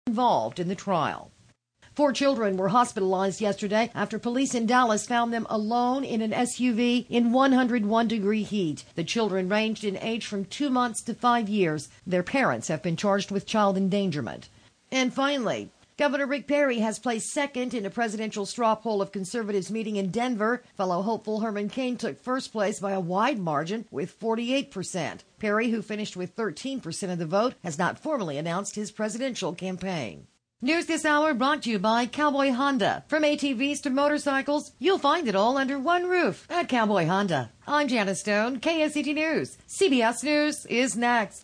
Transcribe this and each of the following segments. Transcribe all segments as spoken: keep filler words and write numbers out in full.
involved in the trial. Four children were hospitalized yesterday after police in Dallas found them alone in an S U V in one hundred one degree heat. The children ranged in age from two months to five years. Their parents have been charged with child endangerment. And finally, Governor Rick Perry has placed second in a presidential straw poll of conservatives meeting in Denver. Fellow hopeful Herman Cain took first place by a wide margin with forty-eight percent. Perry, who finished with thirteen percent of the vote, has not formally announced his presidential campaign. News this hour brought to you by Cowboy Honda. From A T Vs to motorcycles, you'll find it all under one roof at Cowboy Honda. I'm Janice Stone, K S E T News. C B S News is next.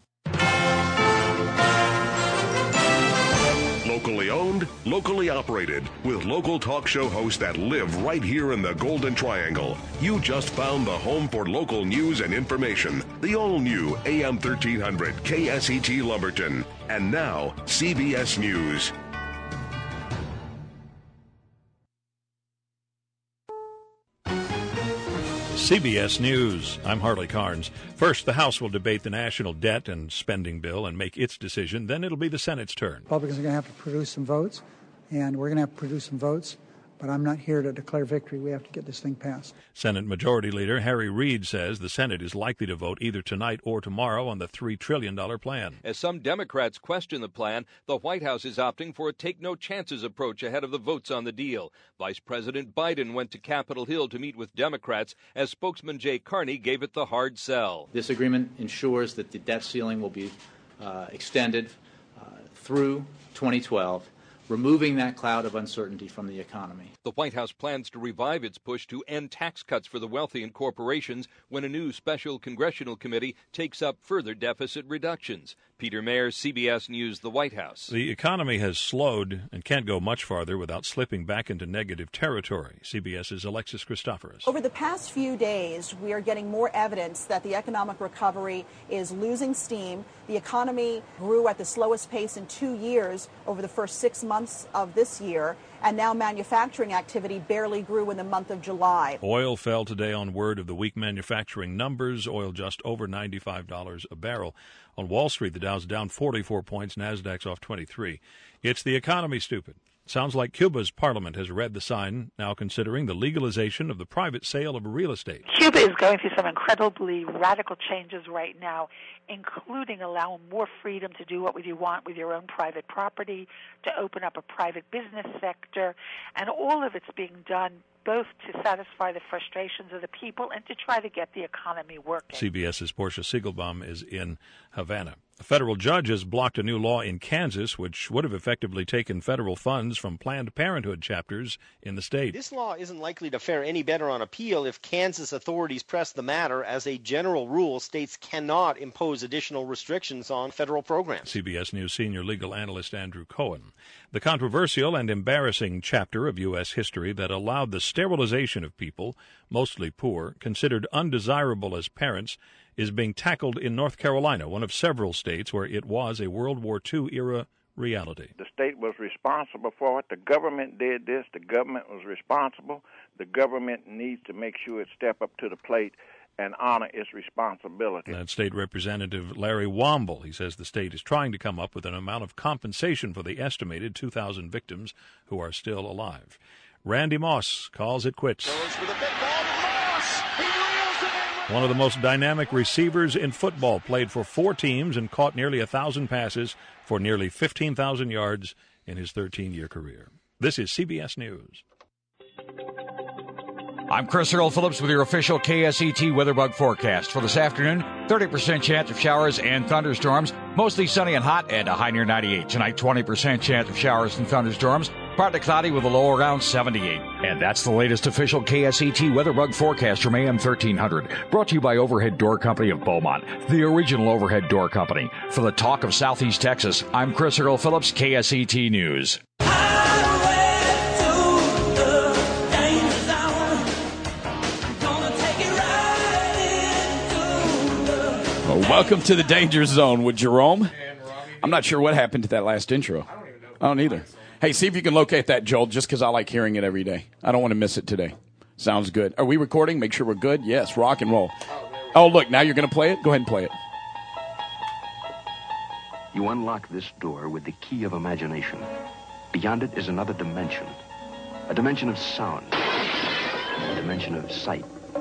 Locally owned, locally operated, with local talk show hosts that live right here in the Golden Triangle. You just found the home for local news and information. The all-new A M thirteen hundred K S E T Lumberton. And now, C B S News. C B S News. I'm Harley Carnes. First, the House will debate the national debt and spending bill and make its decision. Then it'll be the Senate's turn. Republicans are going to have to produce some votes, and we're going to have to produce some votes. But I'm not here to declare victory. We have to get this thing passed. Senate Majority Leader Harry Reid says the Senate is likely to vote either tonight or tomorrow on the three trillion dollars plan. As some Democrats question the plan, the White House is opting for a take-no-chances approach ahead of the votes on the deal. Vice President Biden went to Capitol Hill to meet with Democrats as spokesman Jay Carney gave it the hard sell. This agreement ensures that the debt ceiling will be uh, extended uh, through twenty twelve. Removing that cloud of uncertainty from the economy. The White House plans to revive its push to end tax cuts for the wealthy and corporations when a new special congressional committee takes up further deficit reductions. Peter Mayer, C B S News, the White House. The economy has slowed and can't go much farther without slipping back into negative territory. CBS's Alexis Christoforous. Over the past few days, we are getting more evidence that the economic recovery is losing steam. The economy grew at the slowest pace in two years over the first six months of this year, and now manufacturing activity barely grew in the month of July. Oil fell today on word of the weak manufacturing numbers. Oil just over ninety-five dollars a barrel. On Wall Street, the Dow's down forty-four points, Nasdaq's off twenty-three. It's the economy, stupid. Sounds like Cuba's parliament has read the sign, now considering the legalization of the private sale of real estate. Cuba is going through some incredibly radical changes right now, including allowing more freedom to do what you want with your own private property, to open up a private business sector, and all of it's being done both to satisfy the frustrations of the people and to try to get the economy working. CBS's Portia Siegelbaum is in Havana. A federal judge has blocked a new law in Kansas which would have effectively taken federal funds from Planned Parenthood chapters in the state. This law isn't likely to fare any better on appeal if Kansas authorities press the matter. As a general rule, states cannot impose additional restrictions on federal programs. C B S News senior legal analyst Andrew Cohen. The controversial and embarrassing chapter of U S history that allowed the sterilization of people, mostly poor, considered undesirable as parents, is being tackled in North Carolina, one of several states where it was a World War Two era reality. The state was responsible for it. The government did this. The government was responsible. The government needs to make sure it step up to the plate and honor its responsibility. That state representative Larry Womble, he says the state is trying to come up with an amount of compensation for the estimated two thousand victims who are still alive. Randy Moss calls it quits. Goes for the big ball. Moss! He reels it in. One of the most dynamic receivers in football, played for four teams and caught nearly a thousand passes for nearly fifteen thousand yards in his thirteen-year career. This is C B S News. I'm Chris Earl Phillips with your official K S E T weatherbug forecast. For this afternoon, thirty percent chance of showers and thunderstorms, mostly sunny and hot, and a high near ninety-eight. Tonight, twenty percent chance of showers and thunderstorms, partly cloudy with a low around seventy-eight. And that's the latest official K S E T weatherbug forecast from A M thirteen hundred. Brought to you by Overhead Door Company of Beaumont, the original overhead door company. For the talk of Southeast Texas, I'm Chris Earl Phillips, K S E T News. Welcome to the Danger Zone with Jerome. I'm not sure what happened to that last intro. I don't either. Hey, see if you can locate that, Joel, just because I like hearing it every day. I don't want to miss it today. Sounds good. Are we recording? Make sure we're good? Yes, rock and roll. Oh, look, now you're going to play it? Go ahead and play it. You unlock this door with the key of imagination. Beyond it is another dimension. A dimension of sound. A dimension of sight.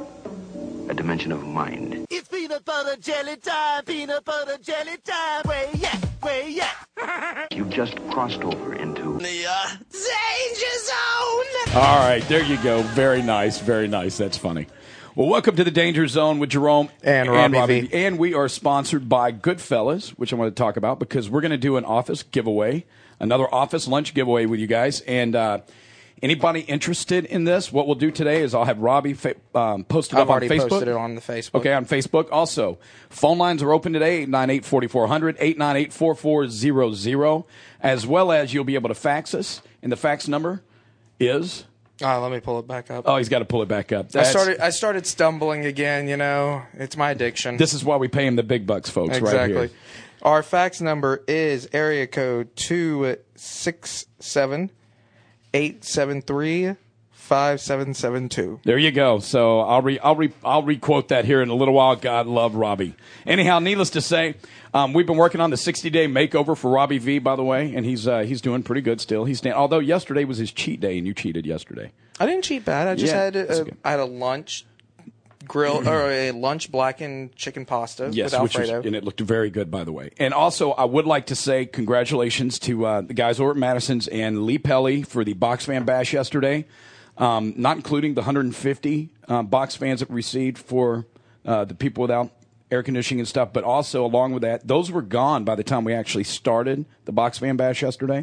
A dimension of mind. It's peanut butter jelly time, peanut butter jelly time. Where yeah, where yeah. You've just crossed over into the uh, danger zone. All right, there you go. Very nice, very nice. That's funny. Well, welcome to the Danger Zone with Jerome and Robbie, and, Robbie v. and we are sponsored by Goodfellas, which I want to talk about because we're going to do an office giveaway, another office lunch giveaway with you guys. And uh, anybody interested in this, what we'll do today is I'll have Robbie fa- um, post it I've up on already Facebook. posted it on the Facebook. Okay, on Facebook. Also, phone lines are open today, eight nine eight, four four zero zero, eight nine eight, four four zero zero, as well as you'll be able to fax us, and the fax number is... Uh, let me pull it back up. Oh, he's got to pull it back up. I started I started stumbling again, you know. It's my addiction. This is why we pay him the big bucks, folks, exactly. right here. Our fax number is area code two six seven, eight seven three, five seven seven two. There you go. So I'll re, I'll re, I'll re-quote that here in a little while. God love Robbie. Anyhow, needless to say, um, we've been working on the sixty-day makeover for Robbie V, by the way, and he's uh, he's doing pretty good still. He's although yesterday was his cheat day, and you cheated yesterday. I didn't cheat bad. I just Yeah, had a, I had a lunch grill or a lunch blackened chicken pasta Yes, with which Alfredo. was, and it looked very good, by the way. And also, I would like to say congratulations to uh, the guys over at Madison's and Lee Pelly for the box fan bash yesterday, um, not including the one hundred fifty uh, box fans that we received for uh, the people without air conditioning and stuff. But also, along with that, those were gone by the time we actually started the box fan bash yesterday.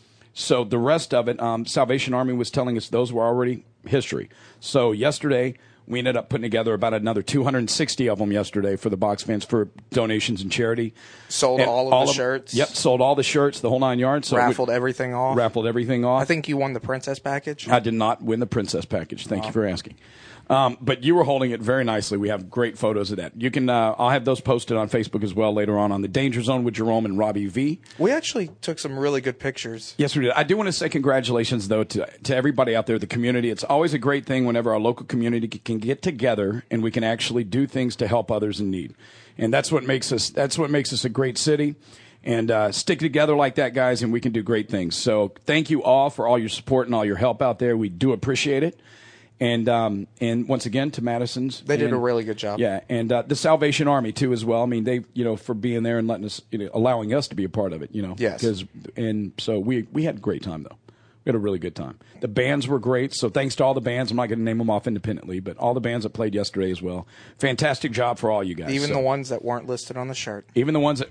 So the rest of it, um, Salvation Army was telling us those were already history. So yesterday, we ended up putting together about another two hundred sixty of them yesterday for the box fans for donations and charity. Sold And all of all the of, shirts. Yep, sold all the shirts, the whole nine yards. So raffled we, everything off. Raffled everything off. I think you won the princess package. I did not win the princess package. Thank Wow. you for asking. Um, but you were holding it very nicely. We have great photos of that. You can. Uh, I'll have those posted on Facebook as well later on on the Danger Zone with Jerome and Robbie V. We actually took some really good pictures. Yes, we did. I do want to say congratulations, though, to to everybody out there, the community. It's always a great thing whenever our local community can get together and we can actually do things to help others in need. And that's what makes us. That's what makes us a great city. And uh, stick together like that, guys, and we can do great things. So thank you all for all your support and all your help out there. We do appreciate it. And um, and once again to Madison's, They did and, a really good job. Yeah, and uh, the Salvation Army too as well. I mean, they you know for being there and letting us, you know, allowing us to be a part of it. You know, Yes. Because and so we we had a great time though. We had a really good time. The bands were great. So thanks to all the bands. I'm not going to name them off independently, but all the bands that played yesterday as well. Fantastic job for all you guys. Even So- the ones that weren't listed on the shirt. even the ones that.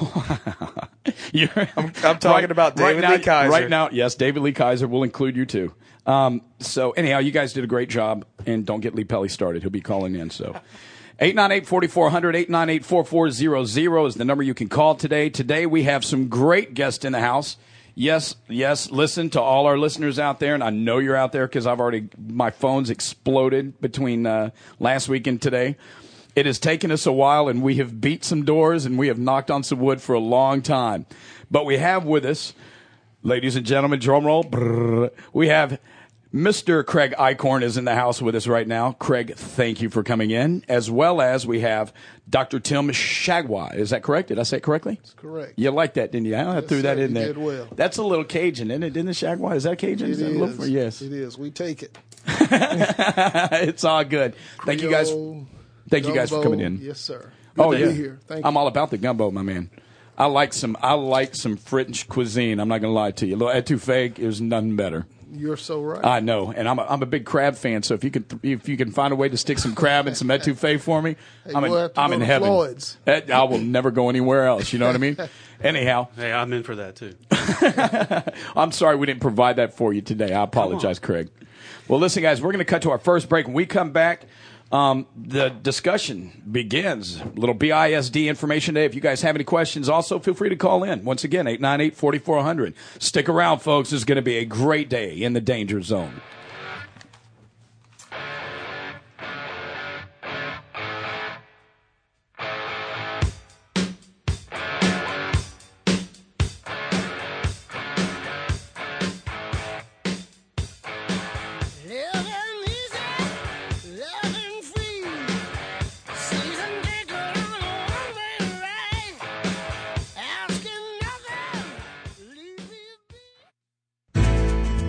You're, I'm, I'm talking about David right Lee now, Kaiser. Right now, yes, David Lee Kaiser will include you too. Um, so anyhow, you guys did a great job, and don't get Lee Pelly started. He'll be calling in. So eight nine eight, four four zero zero, eight nine eight, four four zero zero is the number you can call today. Today we have some great guests in the house. Yes, yes, listen to all our listeners out there, and I know you're out there because I've already, my phone's exploded between uh, last week and today. It has taken us a while, and we have beat some doors, and we have knocked on some wood for a long time. But we have with us, ladies and gentlemen, drum roll, brrr, we have Mister Craig Eichhorn is in the house with us right now. Craig, thank you for coming in, as well as we have Doctor Tim Shagwa. Is that correct? Did I say it correctly? That's correct. You like that, didn't you? I Yes, threw that sir, in you there. did well. That's a little Cajun, isn't it? Didn't the Shagwa? Is that Cajun? It is that a is. little, yes. It is. We take it. It's all good. Thank you guys. Creole, Thank you guys for gumbo. coming in. Yes, sir. Good Oh to yeah, be here. Thank I'm you. all about the gumbo, my man. I like some. I like some French cuisine. I'm not gonna lie to you. A little etouffee, there's nothing better. You're so right. I know, and I'm a, I'm a big crab fan. So if you could if you can find a way to stick some crab and some etouffee for me, Hey, I'm in, we'll have to I'm go in to heaven. Floyd's. Eh, I will never go anywhere else. You know what I mean? Anyhow, Hey, I'm in for that too. I'm sorry we didn't provide that for you today. I apologize, Craig. Well, listen, guys, we're going to cut to our first break. When we come back, um, the discussion begins. A little B I S D information today. If you guys have any questions, also feel free to call in. Once again, eight nine eight, four four zero zero. Stick around, folks. It's going to be a great day in the Danger Zone. Asking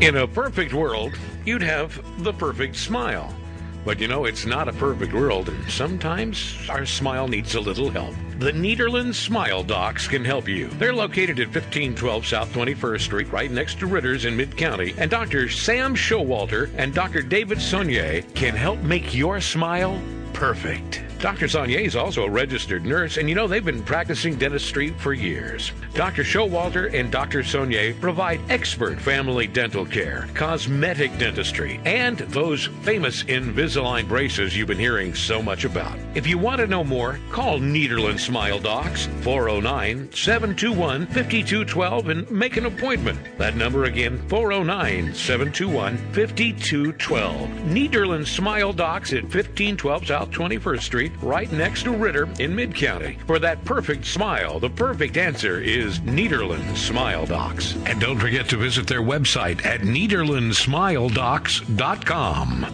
In a perfect world, you'd have the perfect smile. But you know, it's not a perfect world, and sometimes our smile needs a little help. The Nederland Smile Docs can help you. They're located at fifteen twelve South twenty-first Street, right next to Ritter's in Mid-County. And Doctor Sam Showalter and Doctor David Saunier can help make your smile perfect. Doctor Saunier is also a registered nurse, and you know, they've been practicing dentistry for years. Doctor Showalter and Doctor Saunier provide expert family dental care, cosmetic dentistry, and those famous Invisalign braces you've been hearing so much about. If you want to know more, call Nederland Smile Docs, four oh nine, seven two one, five two one two, and make an appointment. That number again, four oh nine, seven two one, five two one two. Nederland Smile Docs at fifteen twelve South twenty-first Street, right next to Ritter in Mid-County. For that perfect smile, the perfect answer is Nederland Smile Docs. And don't forget to visit their website at Nederland Smile Docs dot com.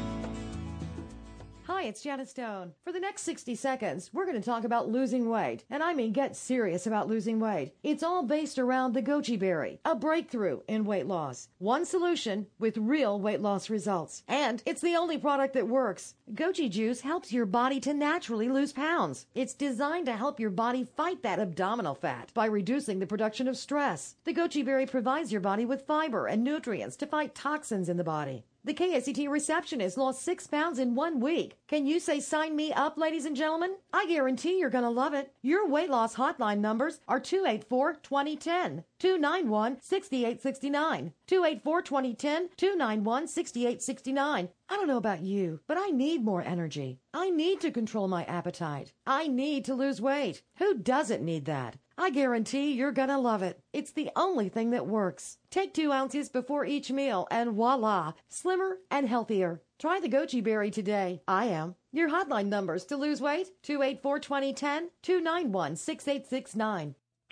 Hi, it's Janet Stone. For the next sixty seconds, we're going to talk about losing weight. And I mean get serious about losing weight. It's all based around the goji berry, a breakthrough in weight loss. One solution with real weight loss results. And it's the only product that works. Goji juice helps your body to naturally lose pounds. It's designed to help your body fight that abdominal fat by reducing the production of stress. The goji berry provides your body with fiber and nutrients to fight toxins in the body. The K S E T receptionist lost six pounds in one week. Can you say sign me up, ladies and gentlemen? I guarantee you're going to love it. Your weight loss hotline numbers are two eight four, two oh one oh, two nine one, six eight six nine, two eight four, two oh one oh, two nine one, six eight six nine. I don't know about you, but I need more energy. I need to control my appetite. I need to lose weight. Who doesn't need that? I guarantee you're going to love it. It's the only thing that works. Take two ounces before each meal and voila, slimmer and healthier. Try the goji berry today. I am. Your hotline numbers to lose weight, two eight four, two oh one oh, two nine one, six eight six nine.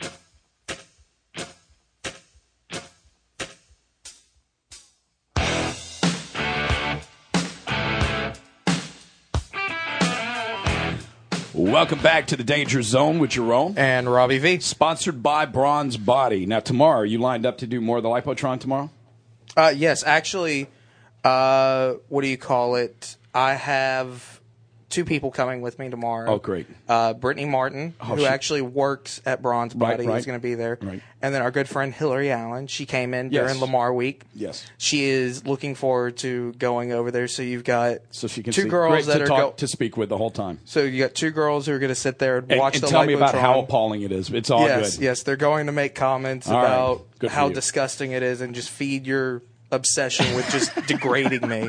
Welcome back to the Danger Zone with Jerome and Robbie V. Sponsored by Bronze Body. Now, tomorrow, are you lined up to do more of the Lipotron tomorrow? Uh, yes, actually, uh, what do you call it? I have two people coming with me tomorrow. Oh, great. Uh, Brittany Martin, oh, who she... actually works at Bronze Body, right, right. is going to be there. Right. And then our good friend Hillary Allen. She came in yes. during Lamar Week. Yes. She is looking forward to going over there. So you've got so she can two see. girls Great that to are talk, go- to speak with the whole time. So you got two girls who are going to sit there and, and watch and the tell me about Lipotron. how appalling it is. It's all yes, good. Yes, they're going to make comments all about right. how you. disgusting it is and just feed your obsession with just degrading me.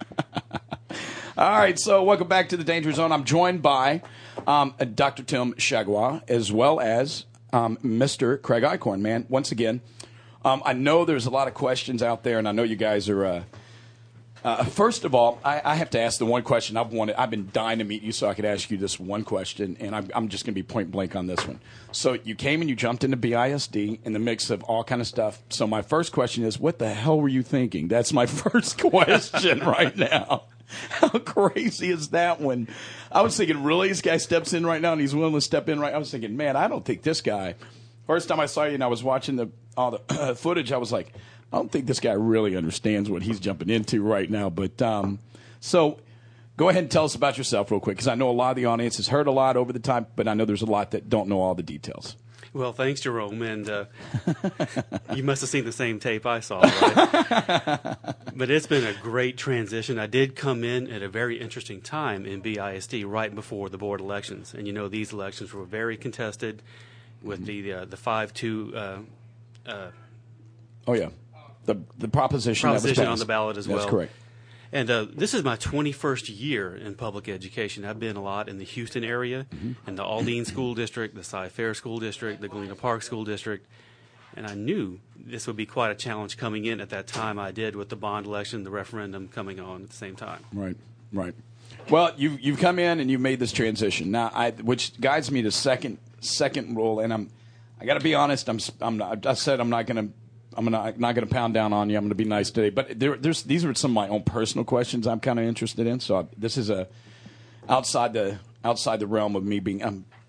All right, so welcome back to the Danger Zone. I'm joined by um, Doctor Tim Chagua as well as um, Mister Craig Eichhorn. Man, once again, um, I know there's a lot of questions out there, and I know you guys are. Uh, uh, first of all, I, I have to ask the one question I've wanted. I've been dying to meet you, so I could ask you this one question, and I'm, I'm just going to be point blank on this one. So you came and you jumped into B I S D in the mix of all kind of stuff. So my first question is, what the hell were you thinking? That's my first question right now. How crazy is that one? I was thinking, really, this guy steps in right now and he's willing to step in right. I was thinking, man, I don't think this guy. First time I saw you and I was watching the all the uh, footage, I was like, I don't think this guy really understands what he's jumping into right now. But um, so go ahead and tell us about yourself real quick, because I know a lot of the audience has heard a lot over the time, but I know there's a lot that don't know all the details. Well, thanks, Jerome, and uh, you must have seen the same tape I saw, right? But it's been a great transition. I did come in at a very interesting time in B I S D right before the board elections, and you know these elections were very contested with the uh, the five two. Uh, uh, oh yeah, the the proposition, proposition that was on the ballot as That's well. That's correct. And uh, this is my twenty-first year in public education. I've been a lot in the Houston area, mm-hmm. in the Aldine School District, the Cy Fair School District, the Galena Park School District. And I knew this would be quite a challenge coming in at that time I did with the bond election, the referendum coming on at the same time. Right, right. Well, you've, you've come in and you've made this transition. Now, I, which guides me to second second rule. And I'm, I got to be honest, I'm, I'm not, I said I'm not going to I'm gonna, not going to pound down on you. I'm going to be nice today. But there, there's, these are some of my own personal questions I'm kind of interested in. So I, this is a outside the outside the realm of me being. I'm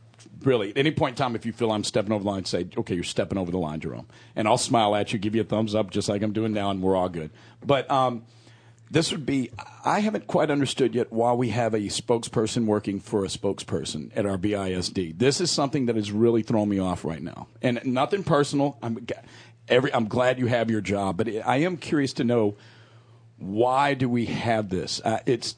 really, at any point in time, if you feel I'm stepping over the line, say, okay, you're stepping over the line, Jerome. And I'll smile at you, give you a thumbs up, just like I'm doing now, and we're all good. But um, this would be, I haven't quite understood yet why we have a spokesperson working for a spokesperson at our B I S D. This is something that has really thrown me off right now. And nothing personal. I'm, every, I'm glad you have your job, but I am curious to know, why do we have this? Uh, it's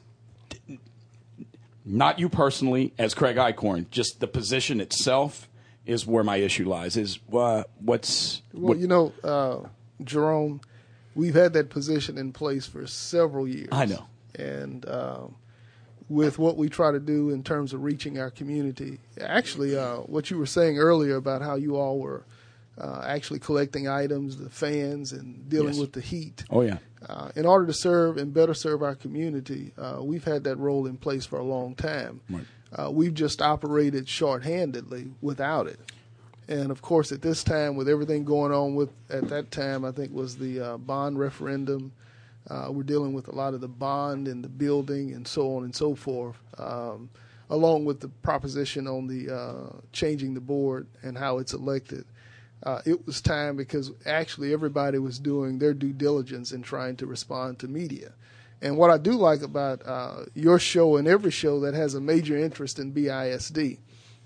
not you personally as Craig Eichhorn, just the position itself is where my issue lies. Is uh, what's well, what, you know, uh, Jerome, we've had that position in place for several years. I know, and um, with what we try to do in terms of reaching our community, actually, uh, what you were saying earlier about how you all were uh, actually collecting items, the fans, and dealing yes. with the heat. Oh yeah. Uh, in order to serve and better serve our community, uh, we've had that role in place for a long time. Right. Uh, we've just operated shorthandedly without it. And, of course, at this time, with everything going on with, at that time, I think was the uh, bond referendum. Uh, we're dealing with a lot of the bond and the building and so on and so forth, um, along with the proposition on the uh, changing the board and how it's elected. Uh, it was time because actually everybody was doing their due diligence in trying to respond to media. And what I do like about uh, your show and every show that has a major interest in B I S D,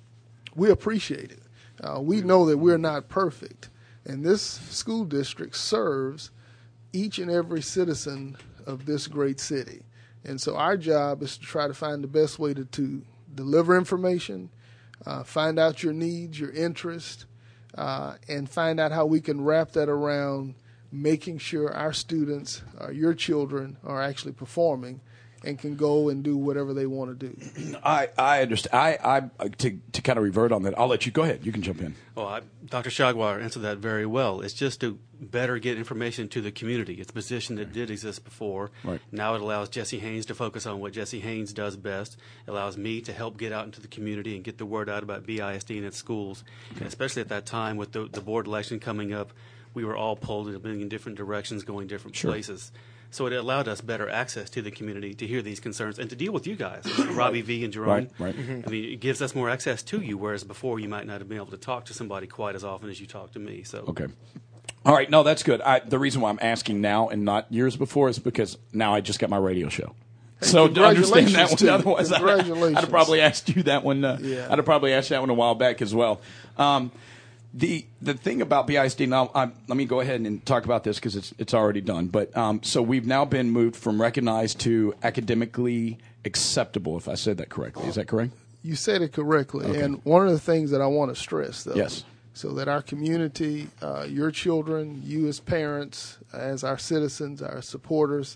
we appreciate it. Uh, we know that we're not perfect. And this school district serves each and every citizen of this great city. And so our job is to try to find the best way to, to deliver information, uh, find out your needs, your interests, Uh, and find out how we can wrap that around making sure our students, uh, your children, are actually performing and can go and do whatever they want to do. I, I understand. I, I to to kind of revert on that. I'll let you go ahead. You can jump in. Well, I, Doctor Shagwar answered that very well. It's just to better get information to the community. It's a position that did exist before. Right. Now it allows Jesse Haynes to focus on what Jesse Haynes does best. It allows me to help get out into the community and get the word out about B I S D and its schools. Okay. And especially at that time with the, the board election coming up, we were all pulled in a million different directions, going different Sure. places. So it allowed us better access to the community to hear these concerns and to deal with you guys, Robbie V. and Jerome. Right, right. Mm-hmm. I mean, it gives us more access to you, whereas before you might not have been able to talk to somebody quite as often as you talk to me. So okay. All right. No, that's good. I, the reason why I'm asking now and not years before is because now I just got my radio show. Hey, so to understand that one, too. otherwise I'd, I'd have probably asked you that one. Uh, yeah. I'd have probably asked that one a while back as well. Um, The the thing about B I S D now, um, let me go ahead and talk about this because it's it's already done. But um, so we've now been moved from recognized to academically acceptable. If I said that correctly, is that correct? You said it correctly. Okay. And one of the things that I want to stress, though, yes, so that our community, uh, your children, you as parents, as our citizens, our supporters,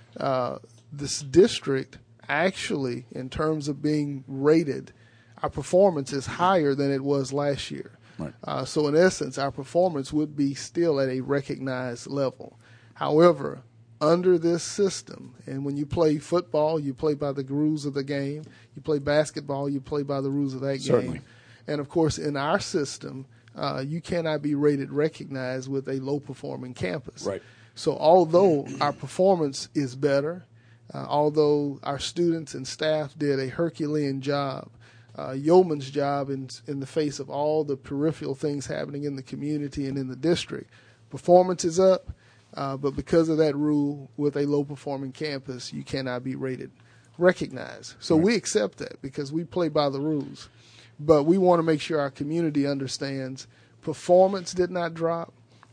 uh, this district actually, in terms of being rated, our performance is higher than it was last year. Right. Uh, so in essence, our performance would be still at a recognized level. However, under this system, and when you play football, you play by the rules of the game. You play basketball, you play by the rules of that Certainly. game. And of course, in our system, uh, you cannot be rated recognized with a low-performing campus. Right. So although our performance is better, uh, although our students and staff did a Herculean job, Uh, yeoman's job in in the face of all the peripheral things happening in the community and in the district. Performance is up, uh, but because of that rule, with a low-performing campus, you cannot be rated recognized. So Right. we accept that because we play by the rules. But we want to make sure our community understands performance did not drop.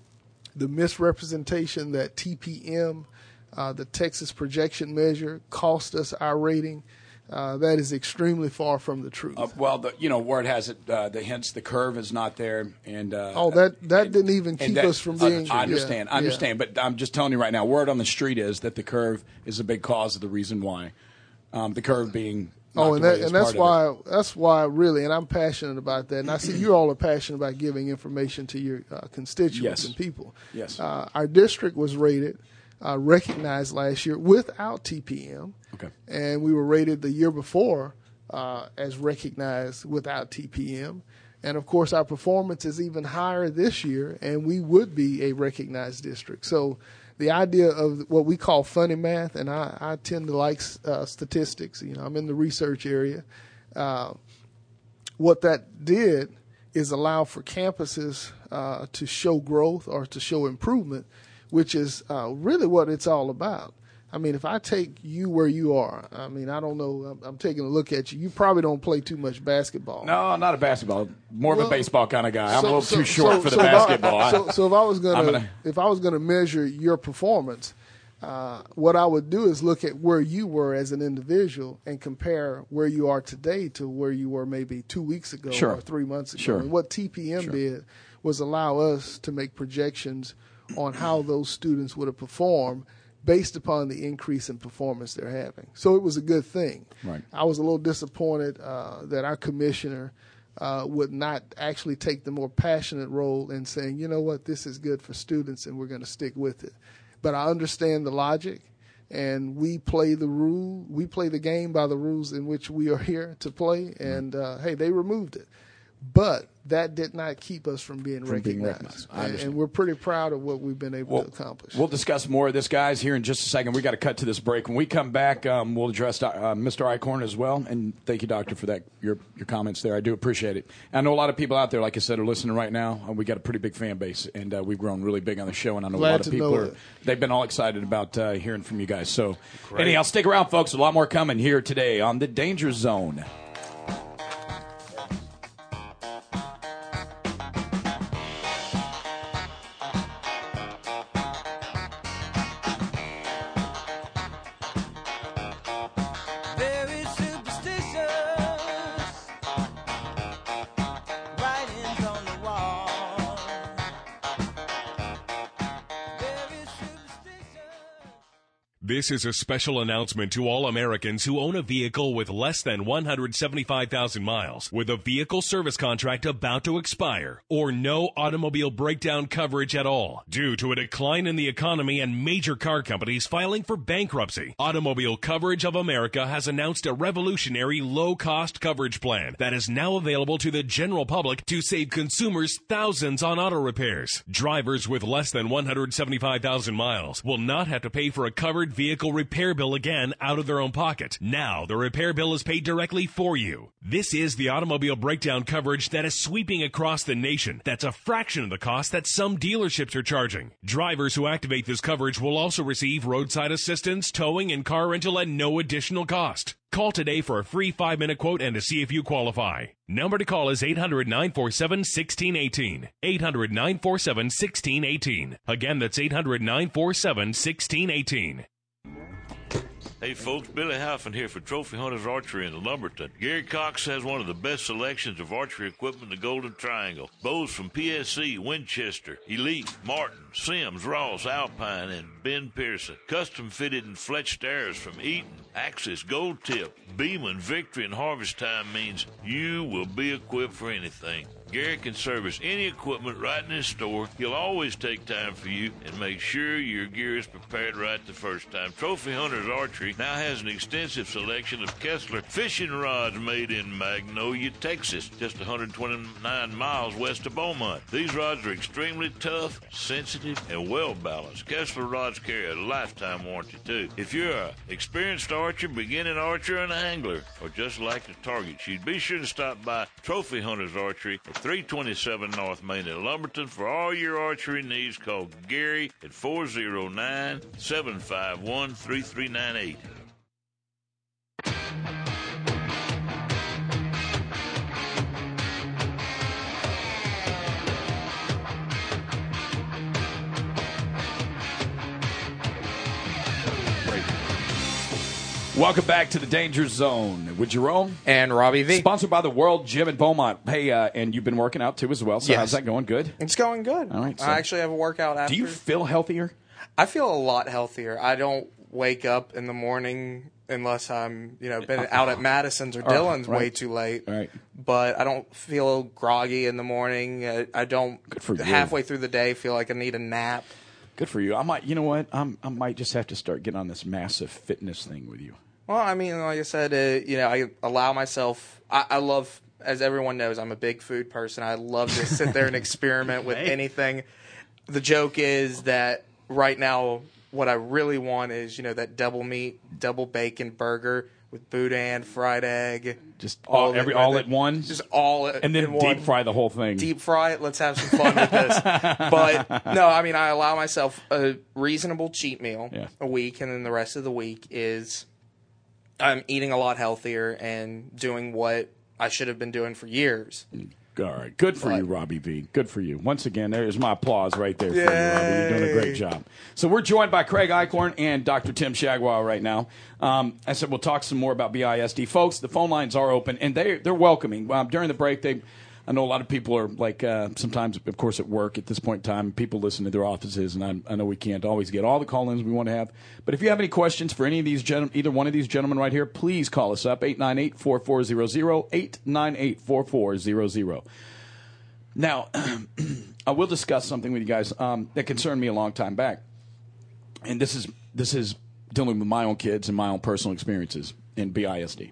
The misrepresentation that T P M, uh, the Texas projection measure, cost us our rating. Uh, that is extremely far from the truth. Uh, well, the, you know, word has it, uh, the hints, the curve is not there, and uh, oh, that that didn't even keep that, us from being. I understand, yeah, I understand, yeah. but I'm just telling you right now. Word on the street is that the curve is a big cause of the reason why. Um, the curve being. Oh, and, that, and that's part why of it. that's why really, and I'm passionate about that. And I see you all are passionate about giving information to your uh, constituents Yes. and people. Yes. Uh, our district was rated, uh, recognized last year without T P M. Okay. And we were rated the year before uh, as recognized without T P M. And, of course, our performance is even higher this year, and we would be a recognized district. So the idea of what we call funny math, and I, I tend to like uh, statistics. You know, I'm in the research area. Uh, what that did is allow for campuses uh, to show growth or to show improvement, which is uh, really what it's all about. I mean, if I take you where you are, I mean, I don't know, I'm, I'm taking a look at you. You probably don't play too much basketball. No, I'm not a basketball. More well, of a baseball kind of guy. I'm so, a little so, too short so, for the so basketball. If I, so, so if I was gonna, gonna, if I was gonna measure your performance, uh, what I would do is look at where you were as an individual and compare where you are today to where you were maybe two weeks ago sure. or three months ago. Sure. And what T P M sure. did was allow us to make projections on how those students would have performed based upon the increase in performance they're having. So it was a good thing. Right. I was a little disappointed uh, that our commissioner uh, would not actually take the more passionate role in saying, you know what, this is good for students and we're going to stick with it. But I understand the logic, and we play the rule. We play the game by the rules in which we are here to play, and uh, hey, they removed it. But that did not keep us from being from recognized. Being recognized. I and, and we're pretty proud of what we've been able well, to accomplish. We'll discuss more of this, guys, here in just a second. We got to cut to this break. When we come back, um, we'll address uh, Mister Eichhorn as well. And thank you, Doctor, for that your your comments there. I do appreciate it. I know a lot of people out there, like I said, are listening right now. Uh, we got a pretty big fan base, and uh, we've grown really big on the show. And I know Glad a lot of to people know are it. they've been all excited about uh, hearing from you guys. So, Great. anyhow, stick around, folks. A lot more coming here today on the Danger Zone. This is a special announcement to all Americans who own a vehicle with less than one hundred seventy-five thousand miles, with a vehicle service contract about to expire, or no automobile breakdown coverage at all, due to a decline in the economy and major car companies filing for bankruptcy. Automobile Coverage of America has announced a revolutionary low-cost coverage plan that is now available to the general public to save consumers thousands on auto repairs. Drivers with less than one hundred seventy-five thousand miles will not have to pay for a covered vehicle repair bill again out of their own pocket. Now the repair bill is paid directly for you. This is the automobile breakdown coverage that is sweeping across the nation. That's a fraction of the cost that some dealerships are charging. Drivers who activate this coverage will also receive roadside assistance, towing, and car rental at no additional cost. Call today for a free five-minute quote and to see if you qualify. Number to call is eight hundred, nine four seven, one six one eight. eight hundred, nine four seven, one six one eight. Again, that's eight hundred, nine four seven, one six one eight. Hey folks, Billy Halfin here for Trophy Hunters Archery in Lumberton. Gary Cox has one of the best selections of archery equipment in the Golden Triangle. Bows from P S C, Winchester, Elite, Martin, Sims, Ross, Alpine, and Ben Pearson. Custom fitted and fletched arrows from Eaton, Axis, Gold Tip, Beeman, Victory, and Harvest Time means you will be equipped for anything. Gary can service any equipment right in his store. He'll always take time for you and make sure your gear is prepared right the first time. Trophy Hunters Archery now has an extensive selection of Kessler fishing rods made in Magnolia, Texas, just one hundred twenty-nine miles west of Beaumont. These rods are extremely tough, sensitive, and well-balanced. Kessler rods carry a lifetime warranty, too. If you're an experienced archer, beginning archer, and angler, or just like to target shoot, be sure to stop by Trophy Hunters Archery at three twenty-seven North Main in Lumberton. For all your archery needs, call Gary at four oh nine, seven five one, three three nine eight. Welcome back to the Danger Zone with Jerome and Robbie V. Sponsored by the World Gym in Beaumont. Hey, uh, and you've been working out too as well. So yes. How's that going? Good. It's going good. All right. So I actually have a workout after. Do you feel healthier? I feel a lot healthier. I don't wake up in the morning unless I'm, you know, been out at Madison's or Dillon's right. way too late. Right. But I don't feel groggy in the morning. I, I don't. Good for you. Halfway through the day, feel like I need a nap. Good for you. I might. You know what? I'm, I might just have to start getting on this massive fitness thing with you. Well, I mean, like I said, uh, you know, I allow myself. I, I love, as everyone knows, I'm a big food person. I love to sit there and experiment with Hey. anything. The joke is that right now, what I really want is, you know, that double meat, double bacon burger with boudin, fried egg. Just all, of it every with all it. at one? Just all And then in deep one. fry the whole thing. Deep fry it. Let's have some fun with this. But, no, I mean, I allow myself a reasonable cheat meal Yeah. a week, and then the rest of the week is I'm eating a lot healthier and doing what I should have been doing for years. All right. Good for But- you, Robbie V. Good for you. Once again, there's my applause right there for you, Yay. Robbie. You're doing a great job. So we're joined by Craig Eichhorn and Doctor Tim Shagwell right now. Um, I said we'll talk some more about B I S D. Folks, the phone lines are open, and they, they're welcoming. Um, during the break, they... I know a lot of people are like uh, sometimes, of course, at work at this point in time. People listen to their offices, and I, I know we can't always get all the call-ins we want to have. But if you have any questions for any of these gen- either one of these gentlemen right here, please call us up eight nine eight, four four zero zero, eight nine eight, four four zero zero. Now, I will discuss something with you guys um, that concerned me a long time back, and this is this is dealing with my own kids and my own personal experiences in B I S D.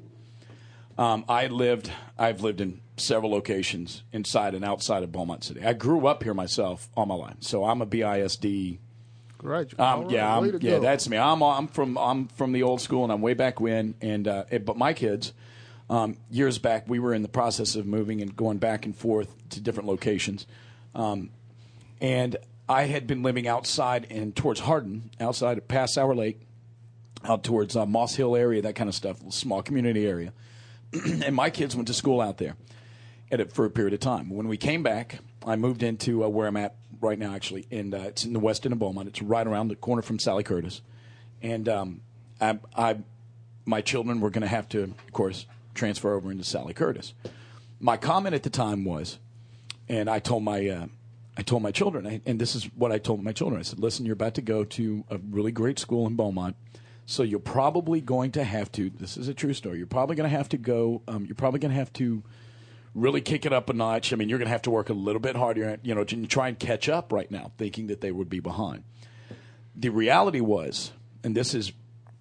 Um, I lived, I've lived in several locations inside and outside of Beaumont City. I grew up here myself all my life, so I'm a B I S D. Right. Um, All yeah, right. I'm, Way to yeah, go. that's me. I'm I'm from I'm from the old school, and I'm way back when. And uh, it, but my kids, um, years back, we were in the process of moving and going back and forth to different locations, um, and I had been living outside and towards Hardin, outside of Pass Sour Lake, out towards uh, Moss Hill area, that kind of stuff, little small community area. And my kids went to school out there at it for a period of time. When we came back, I moved into uh, where I'm at right now, actually, and uh, it's in the west end of Beaumont. It's right around the corner from Sally Curtis. And um, I, I, my children were going to have to, of course, transfer over into Sally Curtis. My comment at the time was, and I told my, uh, I told my children, and this is what I told my children. I said, listen, you're about to go to a really great school in Beaumont. So you're probably going to have to, this is a true story, you're probably going to have to go, um, you're probably going to have to really kick it up a notch. I mean, you're going to have to work a little bit harder, you know, to try and catch up right now, thinking that they would be behind. The reality was, and this is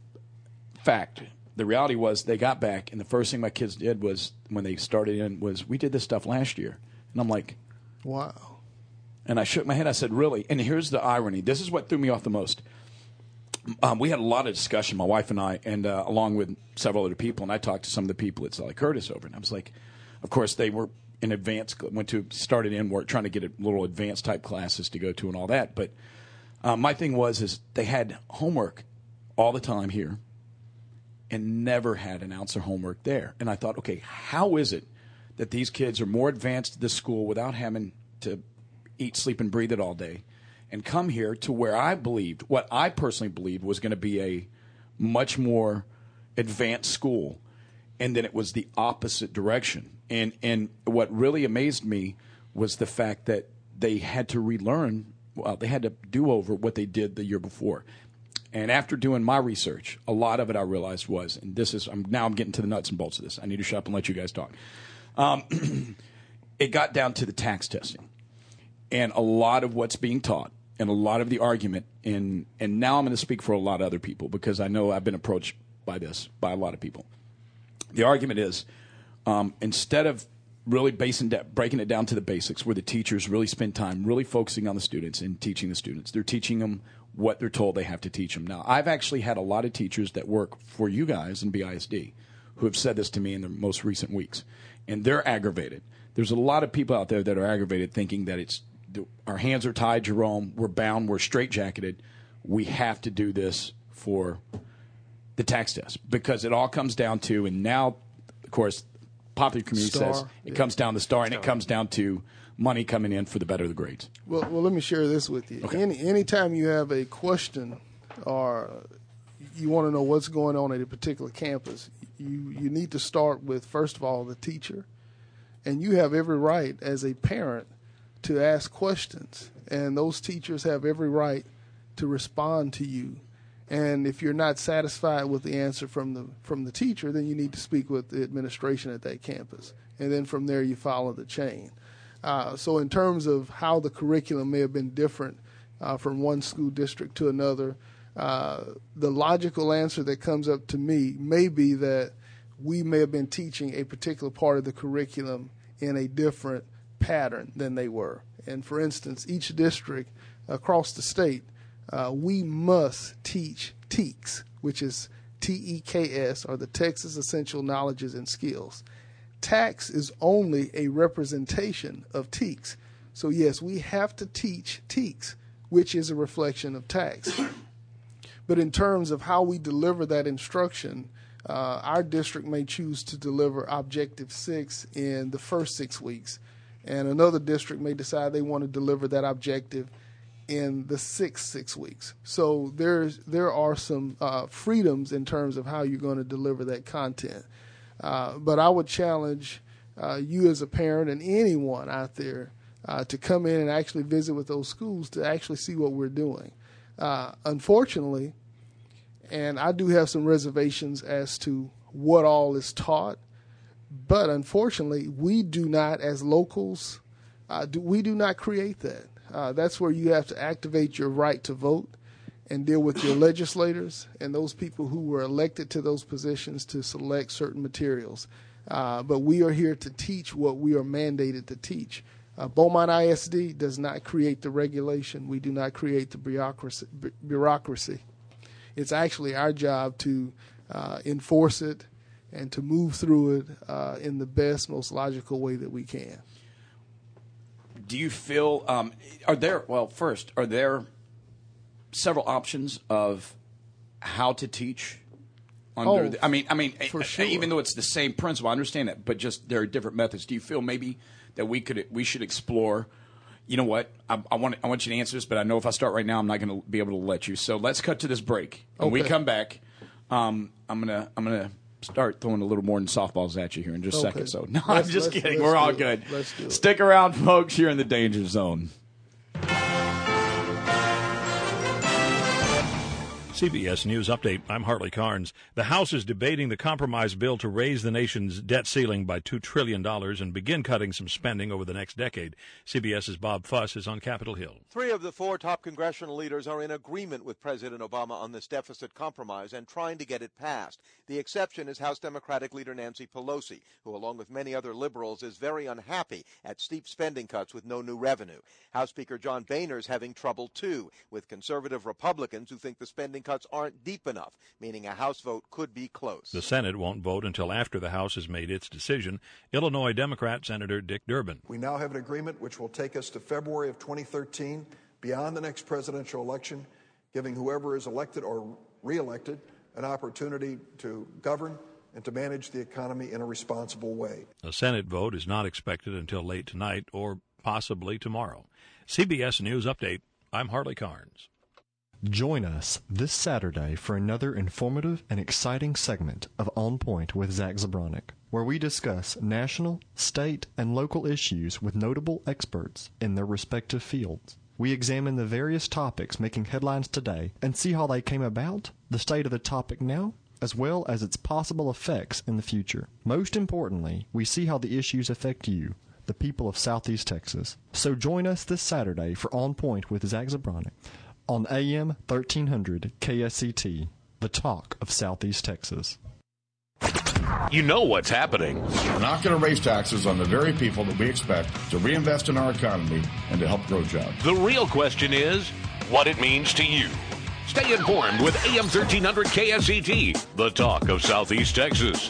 fact, the reality was they got back, and the first thing my kids did was, when they started in, was, we did this stuff last year. And I'm like, wow. And I shook my head. I said, really? And here's the irony. This is what threw me off the most. Um, we had a lot of discussion, my wife and I, and uh, along with several other people, and I talked to some of the people at Sally Curtis over, and I was like, of course, they were in advanced, went to, started in, were trying to get a little advanced type classes to go to and all that, but uh, my thing was, is they had homework all the time here and never had an ounce of homework there. And I thought, okay, how is it that these kids are more advanced at this school without having to eat, sleep, and breathe it all day, and come here to where I believed, what I personally believed was going to be a much more advanced school, and then it was the opposite direction. And and what really amazed me was the fact that they had to relearn, well, they had to do over what they did the year before. And after doing my research, a lot of it I realized was, and this is, I'm, now I'm getting to the nuts and bolts of this. I need to shut up and let you guys talk. Um, it got down to the tax testing. And a lot of what's being taught, and a lot of the argument, in, and now I'm going to speak for a lot of other people because I know I've been approached by this by a lot of people. The argument is, um, instead of really basing da- breaking it down to the basics, where the teachers really spend time really focusing on the students and teaching the students, they're teaching them what they're told they have to teach them. Now, I've actually had a lot of teachers that work for you guys in B I S D who have said this to me in the most recent weeks, and they're aggravated. There's a lot of people out there that are aggravated, thinking that it's our hands are tied, Jerome. We're bound. We're straitjacketed. We have to do this for the tax test because it all comes down to, and now, of course, popular community Star, says it yeah. comes down to star, and Star. it comes down to money coming in for the better the grades. Well, well, let me share this with you. Okay. Any anytime you have a question or you want to know what's going on at a particular campus, you you need to start with, first of all, the teacher, and you have every right as a parent to ask questions, and those teachers have every right to respond to you. And if you're not satisfied with the answer from the from the teacher, then you need to speak with the administration at that campus, and then from there you follow the chain. Uh, so in terms of how the curriculum may have been different uh, from one school district to another, uh, the logical answer that comes up to me may be that we may have been teaching a particular part of the curriculum in a different pattern than they were. And for instance, each district across the state, uh, we must teach T E A K S, which is T E K S, or the Texas Essential Knowledges and Skills. Tax is only a representation of T E A Ks. So, yes, we have to teach T E A Ks, which is a reflection of tax. But in terms of how we deliver that instruction, uh, our district may choose to deliver Objective six in the first six weeks, and another district may decide they want to deliver that objective in the sixth six weeks. So there's there are some uh, freedoms in terms of how you're going to deliver that content. Uh, but I would challenge uh, you as a parent and anyone out there uh, to come in and actually visit with those schools to actually see what we're doing. Uh, unfortunately, and I do have some reservations as to what all is taught, but unfortunately, we do not, as locals, uh, do, we do not create that. Uh, that's where you have to activate your right to vote and deal with your legislators and those people who were elected to those positions to select certain materials. Uh, but we are here to teach what we are mandated to teach. Uh, Beaumont I S D does not create the regulation. We do not create the bureaucracy. Bu- bureaucracy. It's actually our job to uh, enforce it and to move through it uh, in the best, most logical way that we can. Do you feel, um, are there, well, first, are there several options of how to teach under oh, the, I mean, I mean, for sure. Even though it's the same principle, I understand that, but just there are different methods. Do you feel maybe that we could, we should explore, you know what, I, I want I want you to answer this, but I know if I start right now, I'm not going to be able to let you. So let's cut to this break. When okay. we come back, um, I'm going to, I'm going to, start throwing a little more than softballs at you here in just okay. a second. So, no, let's, I'm just let's, kidding. Let's We're all it. good. Let's do it. Stick around, folks, here in the Danger Zone. C B S News Update. I'm Hartley Carnes. The House is debating the compromise bill to raise the nation's debt ceiling by two trillion dollars and begin cutting some spending over the next decade. CBS's Bob Fuss is on Capitol Hill. Three of the four top congressional leaders are in agreement with President Obama on this deficit compromise and trying to get it passed. The exception is House Democratic leader Nancy Pelosi, who, along with many other liberals, is very unhappy at steep spending cuts with no new revenue. House Speaker John Boehner is having trouble, too, with conservative Republicans who think the spending cuts aren't deep enough, meaning a House vote could be close. The Senate won't vote until after the House has made its decision. Illinois Democrat Senator Dick Durbin. We now have an agreement which will take us to February of twenty thirteen, beyond the next presidential election, giving whoever is elected or reelected an opportunity to govern and to manage the economy in a responsible way. A Senate vote is not expected until late tonight or possibly tomorrow. C B S News Update. I'm Hartley Carnes. Join us this Saturday for another informative and exciting segment of On Point with Zach Zabronic, where we discuss national, state, and local issues with notable experts in their respective fields. We examine the various topics making headlines today and see how they came about, the state of the topic now, as well as its possible effects in the future. Most importantly, we see how the issues affect you, the people of Southeast Texas. So join us this Saturday for On Point with Zach Zabronic on A M thirteen hundred K S E T, the talk of Southeast Texas. You know what's happening. We're not going to raise taxes on the very people that we expect to reinvest in our economy and to help grow jobs. The real question is what it means to you. Stay informed with A M thirteen hundred K S E T, the talk of Southeast Texas.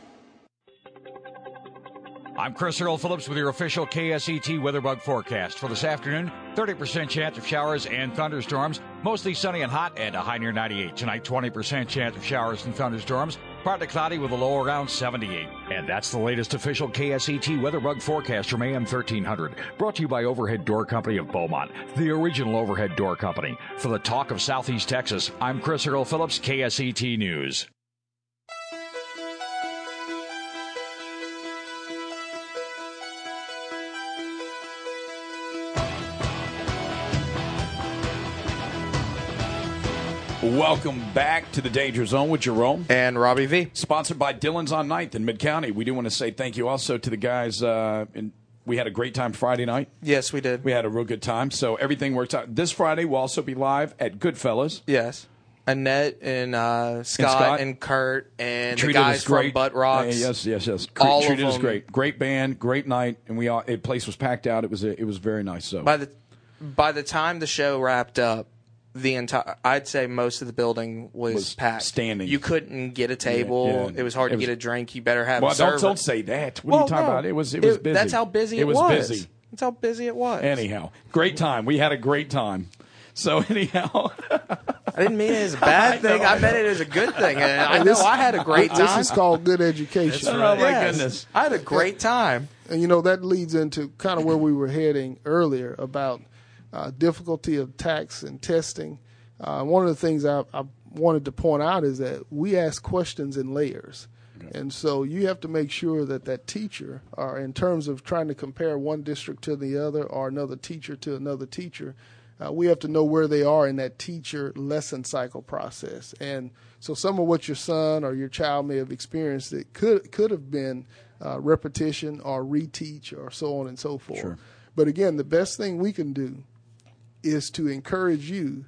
I'm Chris Earl Phillips with your official K S E T weatherbug forecast. For this afternoon, thirty percent chance of showers and thunderstorms, mostly sunny and hot and a high near ninety-eight. Tonight, twenty percent chance of showers and thunderstorms, partly cloudy with a low around seventy-eight. And that's the latest official K S E T weatherbug forecast from A M thirteen hundred. Brought to you by Overhead Door Company of Beaumont, the original overhead door company. For the talk of Southeast Texas, I'm Chris Earl Phillips, K S E T News. Welcome back to the Danger Zone with Jerome and Robbie V. Sponsored by Dillon's on ninth in Mid-County. We do want to say thank you also to the guys. Uh, in, we had a great time Friday night. Yes, we did. We had a real good time. So everything worked out. This Friday we'll also be live at Goodfellas. Yes. Annette and uh, Scott, and Scott and Kurt and treated the guys from Butt Rocks. Uh, yes, yes, yes. All treated of us them. great. Great band, great night, and we all. The place was packed out. It was a, it was very nice. So by the by the time the show wrapped up, the entire, I'd say most of the building was, Was packed. standing. You couldn't get a table. Yeah, yeah. It was hard It to was- get a drink. You better have Well, a server. don't, don't say that. What Well, are you talking no. about? It was it was It- busy. that's how busy it it was. was. busy. That's how busy it was. Anyhow, great time. We had a great time. So anyhow, I didn't mean it as a bad I thing. know, I I meant know. it as a good thing. And I And know this- I had a great time. This is called good education. That's right. Oh, my Yes. goodness. I had a great time. And, you know, that leads into kind of where we were heading earlier about uh, difficulty of tax and testing. Uh, one of the things I, I wanted to point out is that we ask questions in layers. And so you have to make sure that that teacher, or in terms of trying to compare one district to the other or another teacher to another teacher, uh, we have to know where they are in that teacher lesson cycle process. And so some of what your son or your child may have experienced, it could could have been uh, repetition or reteach or so on and so forth. Sure. But again, the best thing we can do is to encourage you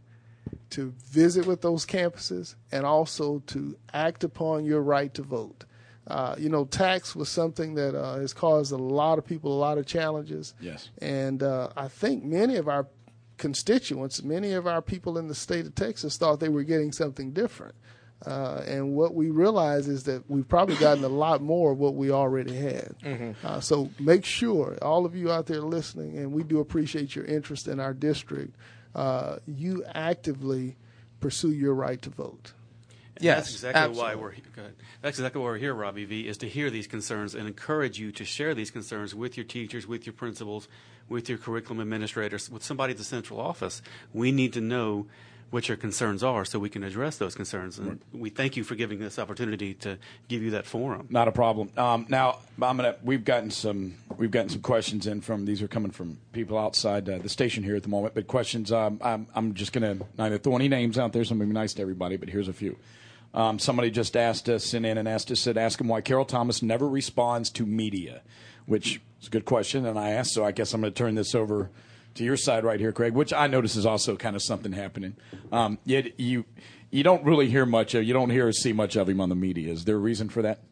to visit with those campuses and also to act upon your right to vote. Uh, you know, tax was something that uh, has caused a lot of people a lot of challenges. Yes. And uh, I think many of our constituents, many of our people in the state of Texas thought they were getting something different. Uh, and what we realize is that we've probably gotten a lot more of what we already had. Mm-hmm. Uh, so make sure, all of you out there listening, and we do appreciate your interest in our district, uh, you actively pursue your right to vote. And Yes, that's exactly absolutely. why we're go ahead. That's exactly why we're here, Robbie V, is to hear these concerns and encourage you to share these concerns with your teachers, with your principals, with your curriculum administrators, with somebody at the central office. We need to know what your concerns are so we can address those concerns. And we thank you for giving this opportunity to give you that forum. not a problem. Um, now, I'm gonna. We've gotten some. We've gotten some questions in from. These are coming from people outside uh, the station here at the moment. But questions. Um, I'm, I'm just gonna not gonna throw any names out there. So I'm gonna be nice to everybody. But here's a few. Um, somebody just asked us, sent in and asked us, said, ask him why Carol Thomas never responds to media, which is a good question. And I asked, so I guess I'm going to turn this over to your side right here, Craig, which I notice is also kind of something happening. Um, yet you you don't really hear much of, you don't hear or see much of him on the media. Is there a reason for that?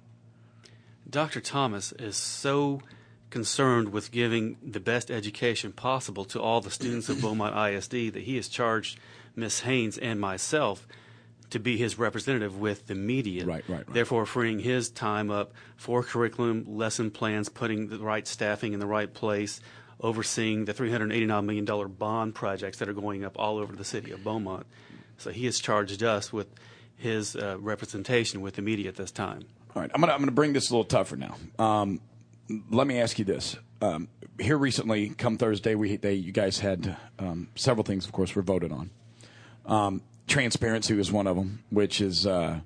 Doctor Thomas is so concerned with giving the best education possible to all the students of Beaumont I S D that he has charged Miz Haynes and myself to be his representative with the media. Right, right, right. Therefore, freeing his time up for curriculum, lesson plans, putting the right staffing in the right place, overseeing the three hundred eighty-nine million dollars bond projects that are going up all over the city of Beaumont. So he has charged us with his uh, representation with the media at this time. All right, I'm going to I'm gonna bring this a little tougher now. Um, let me ask you this. Um, here recently, come Thursday, we they, you guys had um, several things, of course, were voted on. Um, transparency was one of them, which is uh,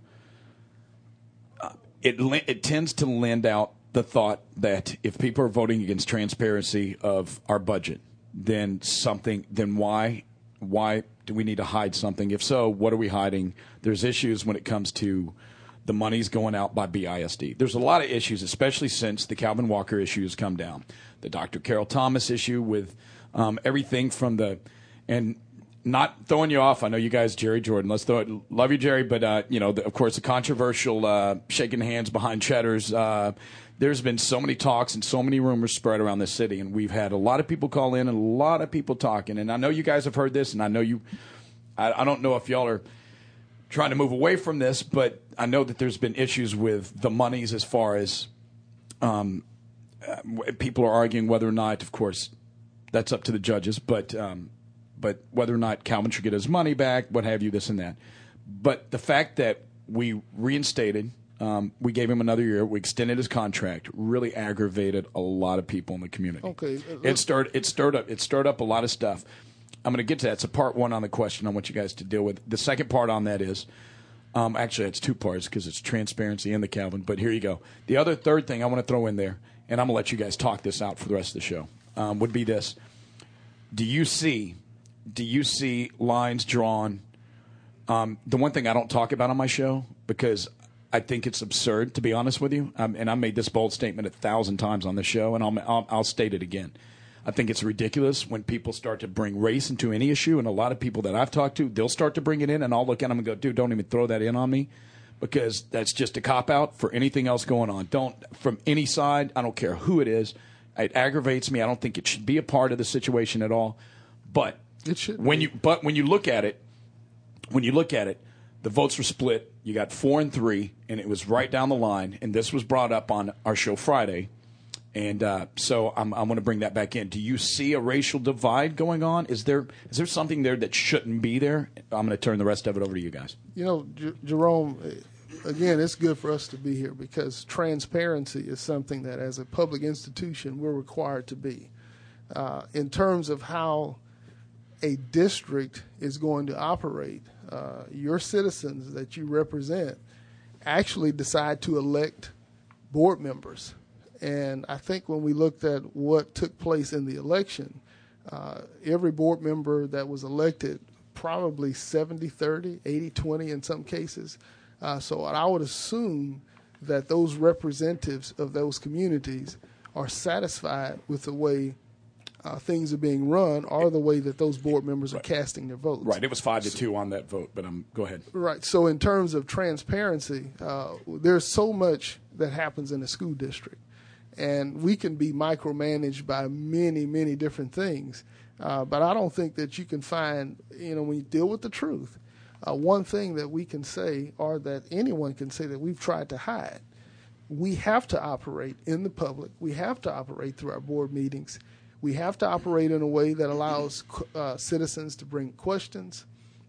uh, it it tends to lend out the thought that if people are voting against transparency of our budget, then something, then why why do we need to hide something? If so, what are we hiding? There's issues when it comes to the money's going out by B I S D. There's a lot of issues, especially since the Calvin Walker issue has come down. The Doctor Carol Thomas issue with um, everything from the and. Not throwing you off. I know you guys, Jerry Jordan. Let's throw it. Love you, Jerry. But, uh, you know, the, of course, the controversial uh, shaking hands behind Cheddar's. Uh, there's been so many talks and so many rumors spread around this city. And we've had a lot of people call in and a lot of people talking. And I know you guys have heard this. And I know you I, – I don't know if y'all are trying to move away from this. But I know that there's been issues with the monies as far as um, uh, people are arguing whether or not, of course, that's up to the judges. But um, – but whether or not Calvin should get his money back, what have you, this and that. But the fact that we reinstated, um, we gave him another year, we extended his contract, really aggravated a lot of people in the community. Okay. It stirred, it stirred up, it stirred up a lot of stuff. I'm going to get to that. It's a part one on the question I want you guys to deal with. The second part on that is, um, actually, it's two parts because it's transparency and the Calvin. But here you go. The other third thing I want to throw in there, and I'm going to let you guys talk this out for the rest of the show, um, would be this. Do you see... Do you see lines drawn? Um, the one thing I don't talk about on my show, because I think it's absurd, to be honest with you, um, and I made this bold statement a thousand times on the show, and I'll, I'll, I'll state it again. I think it's ridiculous when people start to bring race into any issue, and a lot of people that I've talked to, they'll start to bring it in, and I'll look at them and go, dude, don't even throw that in on me, because that's just a cop-out for anything else going on. Don't, from any side, I don't care who it is. It aggravates me. I don't think it should be a part of the situation at all. But It should. When be. you, but when you look at it, when you look at it, the votes were split. You got four and three, and it was right down the line. And this was brought up on our show Friday. And uh, so I'm, I'm going to bring that back in. Do you see a racial divide going on? Is there is there something there that shouldn't be there? I'm going to turn the rest of it over to you guys. You know, J- Jerome, again, it's good for us to be here because transparency is something that as a public institution we're required to be. Uh, in terms of how a district is going to operate, uh, your citizens that you represent actually decide to elect board members. And I think when we looked at what took place in the election, uh, every board member that was elected, probably seventy thirty, eighty twenty in some cases. Uh, so I would assume that those representatives of those communities are satisfied with the way uh, things are being run or the way that those board members are right. casting their votes. Right. It was five to two on that vote, but um, go ahead. Right. So in terms of transparency, uh, there's so much that happens in a school district. And we can be micromanaged by many, many different things. Uh, but I don't think that you can find, you know, when you deal with the truth, uh, one thing that we can say or that anyone can say that we've tried to hide. We have to operate in the public. We have to operate through our board meetings. We have to operate in a way that allows uh, citizens to bring questions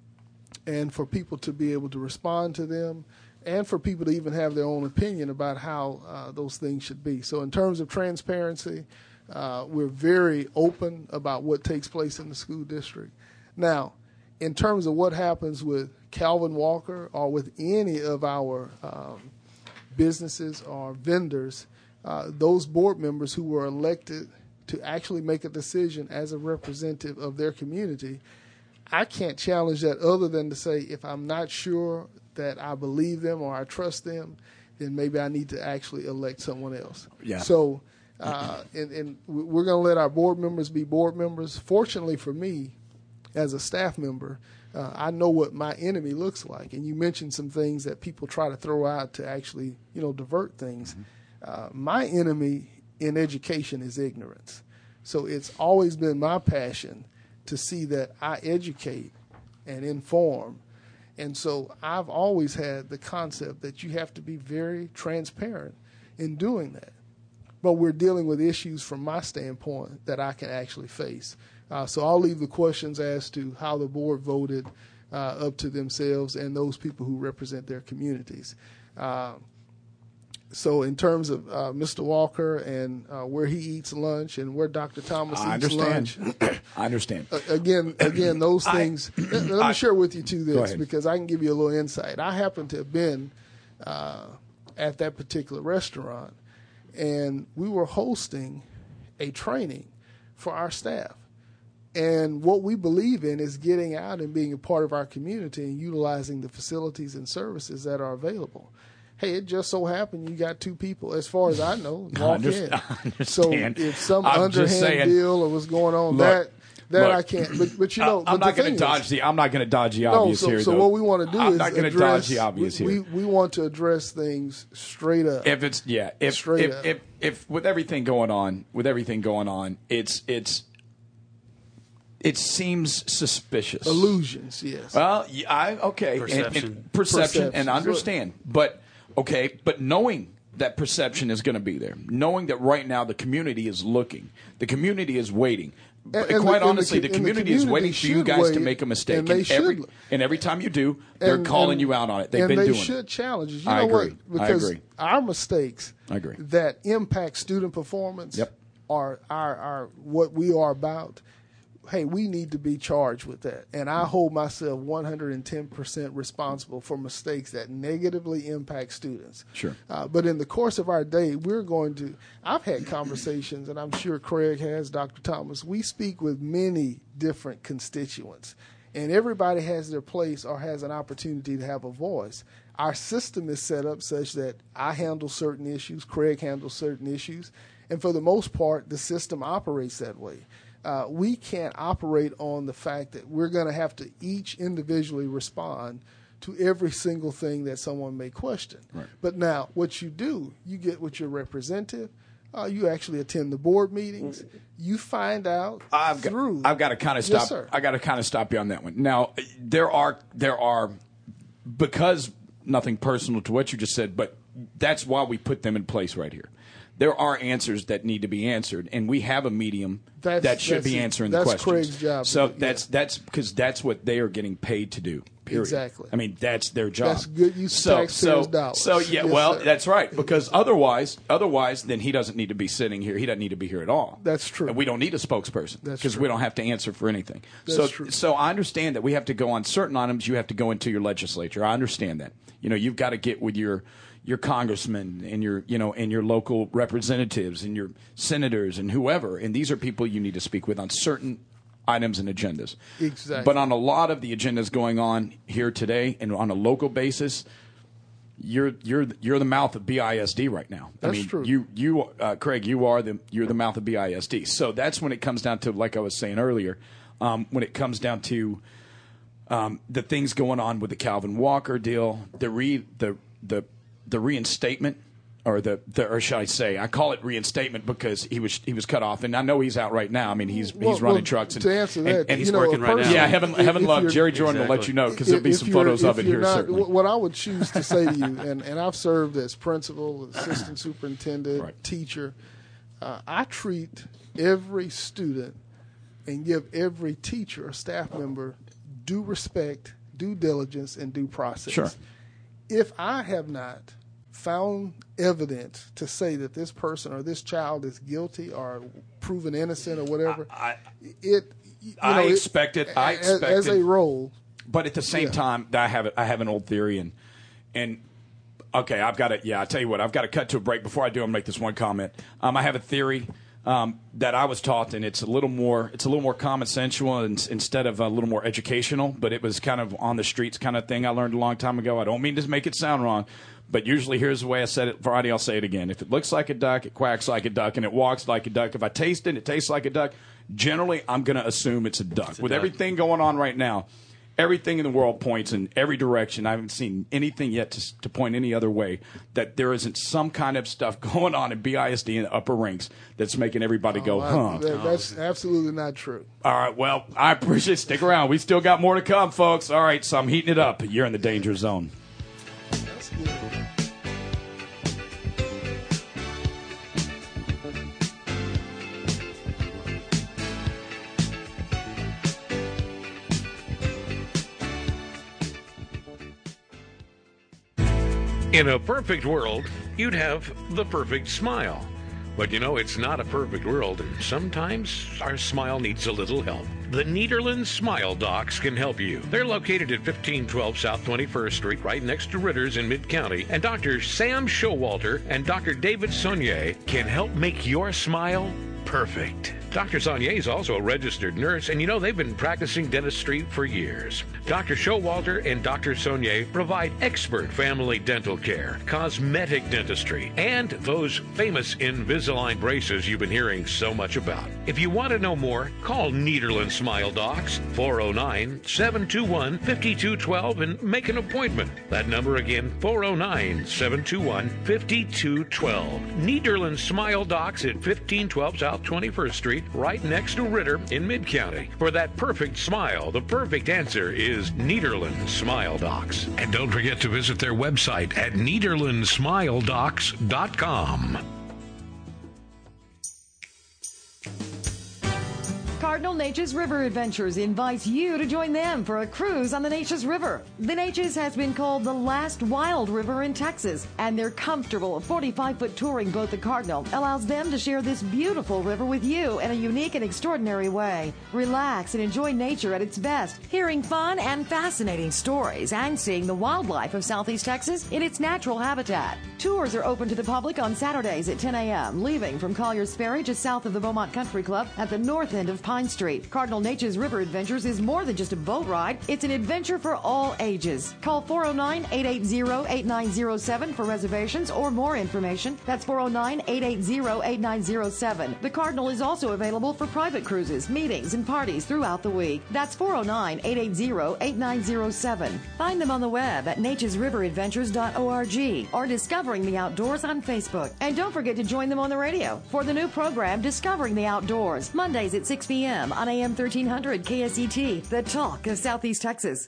and for people to be able to respond to them, and for people to even have their own opinion about how uh, those things should be. So in terms of transparency, uh, we're very open about what takes place in the school district. Now, in terms of what happens with Calvin Walker or with any of our um, businesses or vendors, uh, those board members who were elected to actually make a decision as a representative of their community, I can't challenge that other than to say if I'm not sure that I believe them or I trust them, then maybe I need to actually elect someone else. Yeah. So, uh, and, and we're going to let our board members be board members. Fortunately for me, as a staff member, uh, I know what my enemy looks like. And you mentioned some things that people try to throw out to actually, you know, divert things. Mm-hmm. Uh, my enemy in education is ignorance. So it's always been my passion to see that I educate and inform. And so I've always had the concept that you have to be very transparent in doing that. But we're dealing with issues from my standpoint that I can actually face. Uh, so I'll leave the questions as to how the board voted uh, up to themselves and those people who represent their communities. Uh, So in terms of uh, Mister Walker and uh, where he eats lunch and where Doctor Thomas I eats understand. lunch, I understand. Uh, again, again, those things. I, let, let I, me share with you too Go this ahead. because I can give you a little insight. I happen to have been uh, at that particular restaurant, and we were hosting a training for our staff. And what we believe in is getting out and being a part of our community and utilizing the facilities and services that are available. Hey, it just so happened you got two people, as far as I know, walk I in. understand. So if some I'm just underhand saying, deal or what's going on, look, that that look, I can't. But but you know, I, I'm but not the going to thing dodge is, the. I'm not going to dodge the no. obvious So here. so though. what we want to do I'm is not going to address, dodge the obvious we, here. We we want to address things straight up. If it's yeah, if straight if, up. if if with everything going on, with everything going on, it's it's. It seems suspicious. Illusions, yes. Well, yeah, I okay, Perception. and, and perception, Perception. and understand, but okay, but knowing that perception is going to be there, knowing that right now the community is looking, the community is waiting. And- Quite and the- and honestly, the- the, and the community, is waiting community for you should guys to wait, make a mistake, and they and every should. and every time you do, they're And- calling and- you out on it. They've and been they doing should it. challenge us. You I know agree. what? I Because agree. our mistakes I agree. that impact student performance Yep. are are are what we are about. Hey, we need to be charged with that. And I hold myself one hundred ten percent responsible for mistakes that negatively impact students. Sure. Uh, but in the course of our day, we're going to, I've had conversations, and I'm sure Craig has, Doctor Thomas. We speak with many different constituents, and everybody has their place or has an opportunity to have a voice. Our system is set up such that I handle certain issues, Craig handles certain issues, and for the most part, the system operates that way. Uh, we can't operate on the fact that we're going to have to each individually respond to every single thing that someone may question. Right. But now, what you do, you get with your representative, Uh, you actually attend the board meetings. You find out I've through. Got, I've got to kind of stop. Yes, sir. I got to kind of stop you on that one. Now, there are there are because nothing personal to what you just said, but that's why we put them in place right here. There are answers that need to be answered, and we have a medium That's- that should that's be it. answering That's the questions. Craig's job. So Yeah. that's that's because that's what they are getting paid to do. Period. Exactly. I mean, that's their job. That's good use of so, taxpayers' so, dollars. So yeah, Yes, well, sir. that's right. Because otherwise, otherwise, then he doesn't need to be sitting here. He doesn't need to be here at all. That's true. And we don't need a spokesperson That's because true. we don't have to answer for anything. That's so, true. so I understand that we have to go on certain items. You have to go into your legislature. I understand that. You know, you've got to get with your your congressmen and your you know and your local representatives and your senators and whoever. And these are people you need to speak with on certain items and agendas. Exactly. But on a lot of the agendas going on here today and on a local basis, you're you're you're the mouth of B I S D right now. That's I mean, true. You you uh, Craig, you are the you're the mouth of B I S D. So that's when it comes down to, like I was saying earlier, um, when it comes down to um, the things going on with the Calvin Walker deal, the re the the the reinstatement. Or the, the, or should I say, I call it reinstatement because he was he was cut off, and I know he's out right now. I mean, he's Well, he's running well, trucks and, to answer and, that, and you he's know, working a right now. person- Yeah, heaven if- heaven if love you're- Jerry Jordan will let you know because there'll be If some you're- photos if of it you're here not- certainly. What I would choose to say to you, and, and I've served as principal, assistant superintendent, teacher. Uh, I treat every student and give every teacher or staff member due respect, due diligence, and due process. Sure. If I have not found evidence to say that this person or this child is guilty or proven innocent or whatever, I, it you I know, expect it. I as, expect as it. a role. But at the same Yeah. time, I have I have an old theory, and and okay, I've got to yeah. I tell you what, I've got to cut to a break. Before I do, I'm gonna make this one comment. Um, I have a theory um, that I was taught, and it's a little more it's a little more common sensual and, instead of a little more educational. But it was kind of on the streets kind of thing I learned a long time ago. I don't mean to make it sound wrong. But usually, here's the way I said it. Friday, I'll say it again. If it looks like a duck, it quacks like a duck, and it walks like a duck. If I taste it, it tastes like a duck. Generally, I'm going to assume it's a duck. It's a With duck. everything going on right now, everything in the world points in every direction. I haven't seen anything yet to, to point any other way that there isn't some kind of stuff going on in B I S D in the upper ranks that's making everybody go, I- huh? that- that's absolutely not true. All right, well, I appreciate it. Stick around. We still got more to come, folks. All right, so I'm heating it up. You're in the danger zone. That's good. In a perfect world, you'd have the perfect smile. But you know, it's not a perfect world, and sometimes our smile needs a little help. The Nederland Smile Docs can help you. They're located at fifteen twelve South twenty-first Street, right next to Ritter's in Mid-County. And Doctor Sam Showalter and Doctor David Saunier can help make your smile perfect. Doctor Saunier is also a registered nurse, and you know they've been practicing dentistry for years. Doctor Showalter and Doctor Saunier provide expert family dental care, cosmetic dentistry, and those famous Invisalign braces you've been hearing so much about. If you want to know more, call Nederland Smile Docs, four oh nine, seven two one, five two one two, and make an appointment. That number again, four oh nine, seven two one, five two one two. Nederland Smile Docs at fifteen twelve South twenty-first Street, right next to Ritter in Mid-County. For that perfect smile, the perfect answer is Nederland Smile Docs. And don't forget to visit their website at nederland smile docs dot com. Cardinal Natchez River Adventures invites you to join them for a cruise on the Natchez River. The Natchez has been called the last wild river in Texas, and their comfortable forty-five foot touring boat, the Cardinal, allows them to share this beautiful river with you in a unique and extraordinary way. Relax and enjoy nature at its best, hearing fun and fascinating stories and seeing the wildlife of Southeast Texas in its natural habitat. Tours are open to the public on Saturdays at ten a.m., leaving from Collier's Ferry just south of the Beaumont Country Club at the north end of Pine Street. Cardinal Nature's River Adventures is more than just a boat ride. It's an adventure for all ages. Call four oh nine, eight eight zero, eight nine zero seven for reservations or more information. That's four oh nine, eight eight zero, eight nine zero seven. The Cardinal is also available for private cruises, meetings, and parties throughout the week. That's four oh nine, eight eight zero, eight nine zero seven. Find them on the web at natures river adventures dot org or Discovering the Outdoors on Facebook. And don't forget to join them on the radio for the new program Discovering the Outdoors, Mondays at six p.m. on A M thirteen hundred K S E T, the talk of Southeast Texas.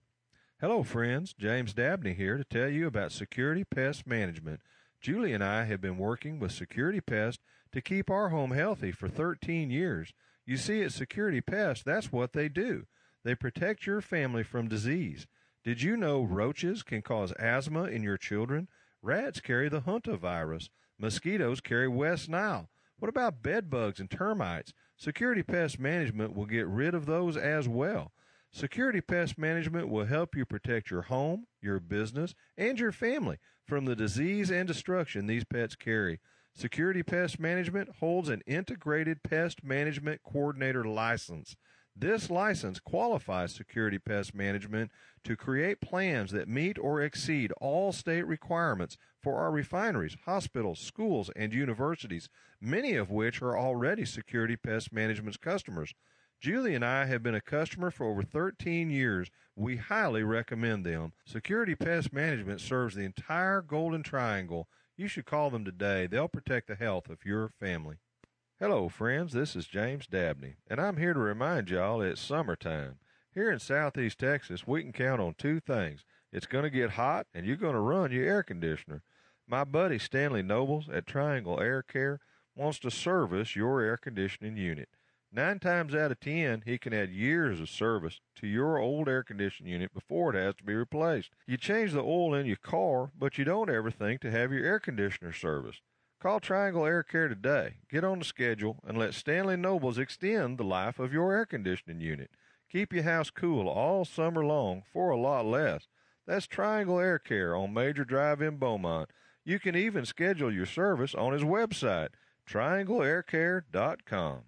Hello, friends. James Dabney here to tell you about Security Pest Management. Julie and I have been working with Security Pest to keep our home healthy for thirteen years. You see, at Security Pest, that's what they do. They protect your family from disease. Did you know roaches can cause asthma in your children? Rats carry the hantavirus. Mosquitoes carry West Nile. What about bed bugs and termites? Security Pest Management will get rid of those as well. Security Pest Management will help you protect your home, your business, and your family from the disease and destruction these pets carry. Security Pest Management holds an Integrated Pest Management Coordinator license. This license qualifies Security Pest Management to create plans that meet or exceed all state requirements for our refineries, hospitals, schools, and universities, many of which are already Security Pest Management's customers. Julie and I have been a customer for over thirteen years. We highly recommend them. Security Pest Management serves the entire Golden Triangle. You should call them today. They'll protect the health of your family. Hello, friends. This is James Dabney, and I'm here to remind y'all it's summertime. Here in Southeast Texas, we can count on two things. It's going to get hot, and you're going to run your air conditioner. My buddy Stanley Nobles at Triangle Air Care wants to service your air conditioning unit. Nine times out of ten, he can add years of service to your old air conditioning unit before it has to be replaced. You change the oil in your car, but you don't ever think to have your air conditioner serviced. Call Triangle Air Care today. Get on the schedule and let Stanley Nobles extend the life of your air conditioning unit. Keep your house cool all summer long for a lot less. That's Triangle Air Care on Major Drive in Beaumont. You can even schedule your service on his website, triangle air care dot com.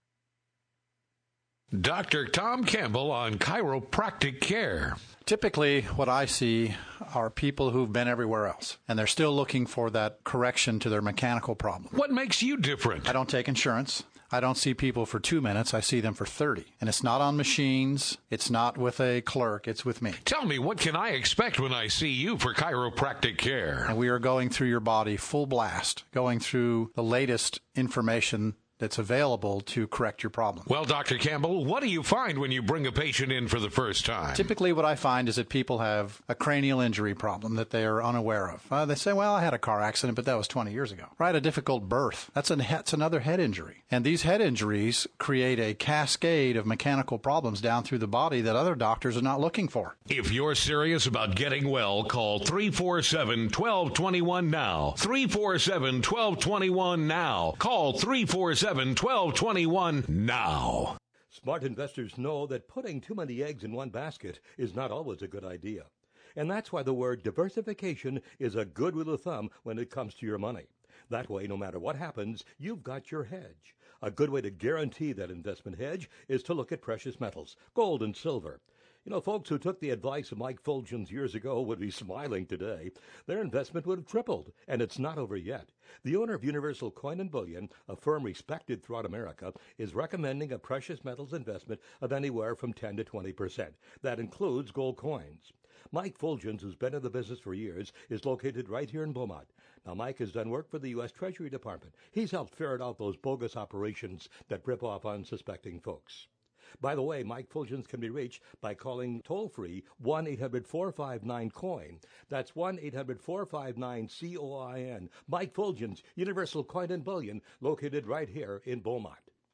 Doctor Tom Campbell on Chiropractic Care. Typically, what I see are people who've been everywhere else, and they're still looking for that correction to their mechanical problem. What makes you different? I don't take insurance. I don't see people for two minutes. I see them for thirty. And it's not on machines. It's not with a clerk. It's with me. Tell me, what can I expect when I see you for chiropractic care? And we are going through your body full blast, going through the latest information that's available to correct your problem. Well, Doctor Campbell, what do you find when you bring a patient in for the first time? Typically what I find is that people have a cranial injury problem that they are unaware of. Uh, they say, well, I had a car accident, but that was twenty years ago. Or I had a difficult birth. That's, an, that's another head injury. And these head injuries create a cascade of mechanical problems down through the body that other doctors are not looking for. If you're serious about getting well, call three four seven, one two two one now. three four seven, one two two one now. Call three four seven, one two two one now. Smart investors know that putting too many eggs in one basket is not always a good idea. And that's why the word diversification is a good rule of thumb when it comes to your money. That way, no matter what happens, you've got your hedge. A good way to guarantee that investment hedge is to look at precious metals, gold and silver. You know, folks who took the advice of Mike Fulgens years ago would be smiling today. Their investment would have tripled, and it's not over yet. The owner of Universal Coin and Bullion, a firm respected throughout America, is recommending a precious metals investment of anywhere from ten to twenty percent. That includes gold coins. Mike Fulgens, who's been in the business for years, is located right here in Beaumont. Now, Mike has done work for the U S Treasury Department. He's helped ferret out those bogus operations that rip off unsuspecting folks. By the way, Mike Fulgens can be reached by calling toll-free one eight hundred, four five nine, coin. That's one eight hundred, four five nine, C O I N. Mike Fulgens, Universal Coin and Bullion, located right here in Beaumont.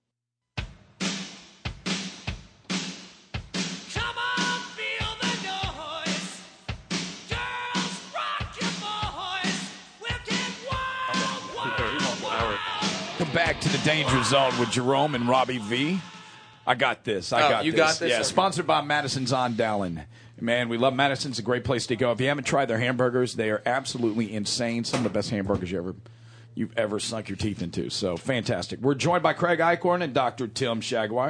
Come back to the Danger Zone with Jerome and Robbie V. I got this. I oh, got you this. got this? Yeah, okay. Sponsored by Madison's on Dallin. Man, we love Madison. It's a great place to go. If you haven't tried their hamburgers, they are absolutely insane. Some of the best hamburgers you ever, you've ever sunk your teeth into. So, fantastic. We're joined by Craig Eichhorn and Doctor Tim Shagwire.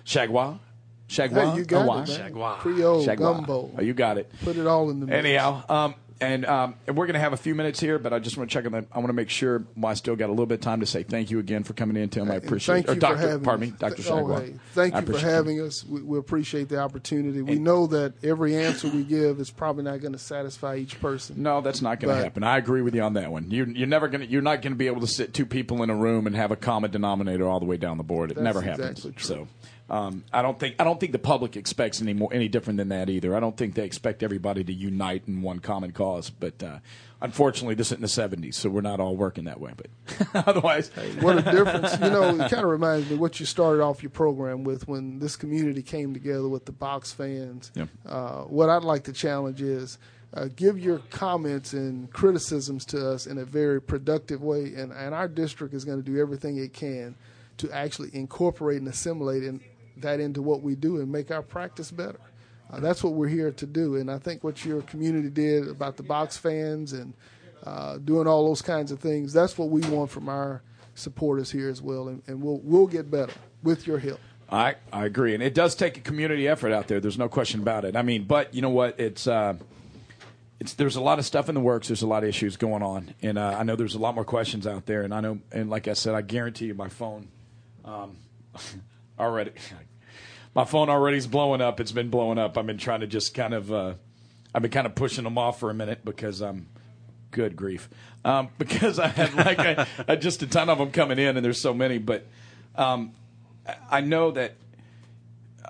Shagwa? Shagwa? Hey, you got Hawaii? it, man. Shagwa. Creole, Shagwa. gumbo. Oh, you got it. Put it all in the mix. Anyhow, um, and, um, and we're going to have a few minutes here, but I just want to check on that. I want to make sure well, I still got a little bit of time to say thank you again for coming in, Tim. I appreciate Thank it. you Or Doctor for having Pardon us. me, Doctor Oh, Shagwa. hey, thank I you for appreciate having us. We, we appreciate the opportunity. We know that every answer we give is probably not going to satisfy each person. No, that's not going to But- happen. I agree with you on that one. You, you're never going to. You're not going to be able to sit two people in a room and have a common denominator all the way down the board. It That's never happens. exactly true. So, um, I don't think. I don't think the public expects any more any different than that either. I don't think they expect everybody to unite in one common cause. But uh, unfortunately, this is in the seventies, so we're not all working that way. But otherwise, What a difference. You know, it kind of reminds me what you started off your program with when this community came together with the box fans. Yep. Uh, what I'd like to challenge is uh, give your comments and criticisms to us in a very productive way, and, and our district is going to do everything it can to actually incorporate and assimilate in, that into what we do and make our practice better. Uh, that's what we're here to do, and I think what your community did about the box fans and uh, doing all those kinds of things, that's what we want from our supporters here as well, and, and we'll we'll get better with your help. I I agree, and it does take a community effort out there. There's no question about it. I mean, but you know what? It's uh, it's there's a lot of stuff in the works. There's a lot of issues going on, and uh, I know there's a lot more questions out there. And I know, and like I said, I guarantee you, my phone um, already. My phone already is blowing up. It's been blowing up. I've been trying to just kind of, uh, I've been kind of pushing them off for a minute because I'm, good grief, um, because I had like a, a, just a ton of them coming in, and there's so many. But um, I know that uh,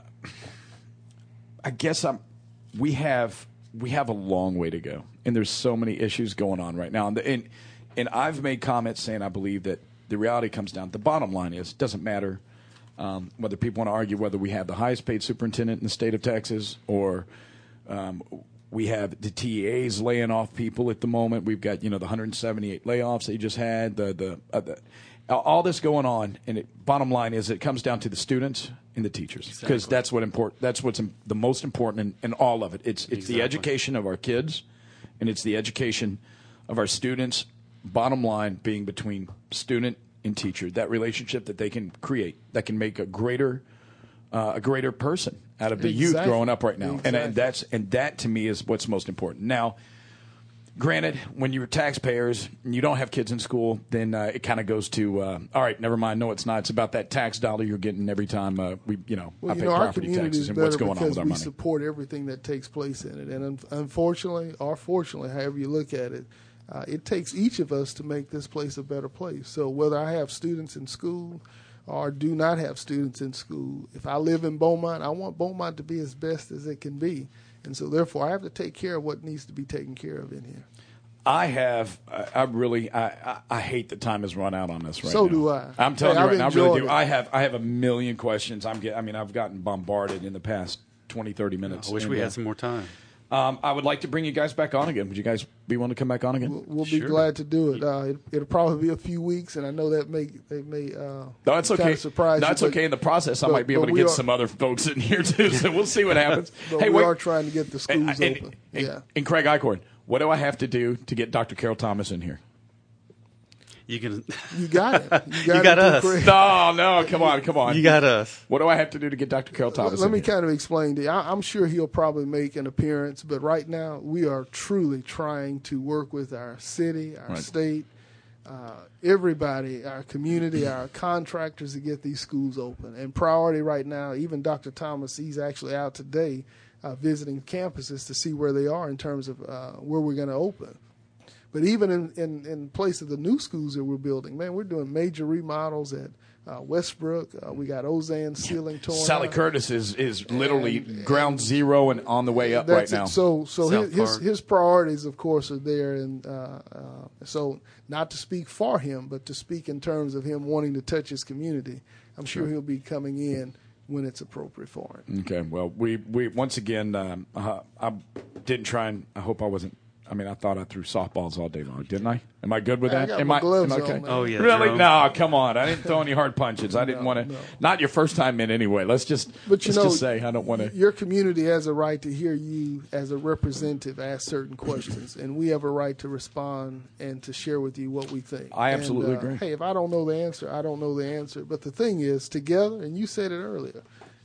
I guess I'm, we have we have a long way to go, and there's so many issues going on right now. And the, and, and I've made comments saying I believe that the reality comes down. The bottom line is, it doesn't matter. Um, whether people want to argue whether we have the highest paid superintendent in the state of Texas or um, we have the T E As laying off people at the moment. We've got, you know, the one hundred seventy-eight layoffs they just had, the the, uh, the all this going on. And it, bottom line is it comes down to the students and the teachers because Exactly. that's what important. That's what's im- the most important in, in all of it. It's it's Exactly. the education of our kids, and it's the education of our students. Bottom line being between student and teacher, that relationship that they can create, that can make a greater, uh, a greater person out of the youth Exactly. growing up right now, and, Exactly. and that's and that to me is what's most important. Now, granted, when you're taxpayers and you don't have kids in school, then uh, it kind of goes to uh, all right, never mind. No, it's not. It's about that tax dollar you're getting every time uh, we, you know, Well, I you pay know, our property community taxes is and better what's going on because with our we money. support everything that takes place in it. And un- unfortunately, or fortunately, however you look at it, uh, it takes each of us to make this place a better place. So whether I have students in school or do not have students in school, if I live in Beaumont, I want Beaumont to be as best as it can be. And so therefore, I have to take care of what needs to be taken care of in here. I have. I, I really. I, I. I hate that time has run out on this right So now. do I. I'm telling Hey, you I've right now. I really enjoyed do. it. I have. I have a million questions. I'm. Get, I mean, I've gotten bombarded in the past twenty, thirty minutes. I wish And, we uh, had some more time. Um, I would like to bring you guys back on again. Would you guys be willing to come back on again? We'll be glad to do it. Uh, it. It'll probably be a few weeks, and I know that may they may. Uh, No, it's kind okay. of surprise No, you, it's but- okay. In the process, I but- might be but able to we get are- some other folks in here too. So we'll see what happens. But hey, we wait, are trying to get the schools and, open. and, yeah. and Craig Eichhorn, what do I have to do to get Doctor Carol Thomas in here? You can. You got it. You You got, got it us. Craig. No, no, come on, come on. You got us. What do I have to do to get Doctor Carol Thomas Let in me here? kind of explain to you. I, I'm sure he'll probably make an appearance, but right now we are truly trying to work with our city, our Right. state, uh, everybody, our community, our contractors to get these schools open. And priority right now, even Doctor Thomas, he's actually out today uh, visiting campuses to see where they are in terms of uh, where we're going to open. But even in, in, in place of the new schools that we're building, man, we're doing major remodels at uh, Westbrook. Uh, we got Ozan ceiling torn Sally out. Curtis is, is literally ground zero and on the way up right That's it. now. So, so South his, his Park. his priorities, of course, are there, and uh, uh, so not to speak for him, but to speak in terms of him wanting to touch his community. I'm sure, Sure. he'll be coming in when it's appropriate for him. Okay, well, we, we once again, um, uh, I didn't try and I hope I wasn't. I mean, I thought I threw softballs all day long, didn't I? Am I good with I that? got Am my I gloves am I on, okay? man. Oh, yeah, really? Jerome. No, come on. I didn't throw any hard punches. I didn't No, want to. no. Not your first time in anyway. Let's just But you let's know, just say I don't want to. your community has a right to hear you as a representative ask certain questions, and we have a right to respond and to share with you what we think. I absolutely And, uh, agree. Hey, if I don't know the answer, I don't know the answer. But the thing is, together, and you said it earlier,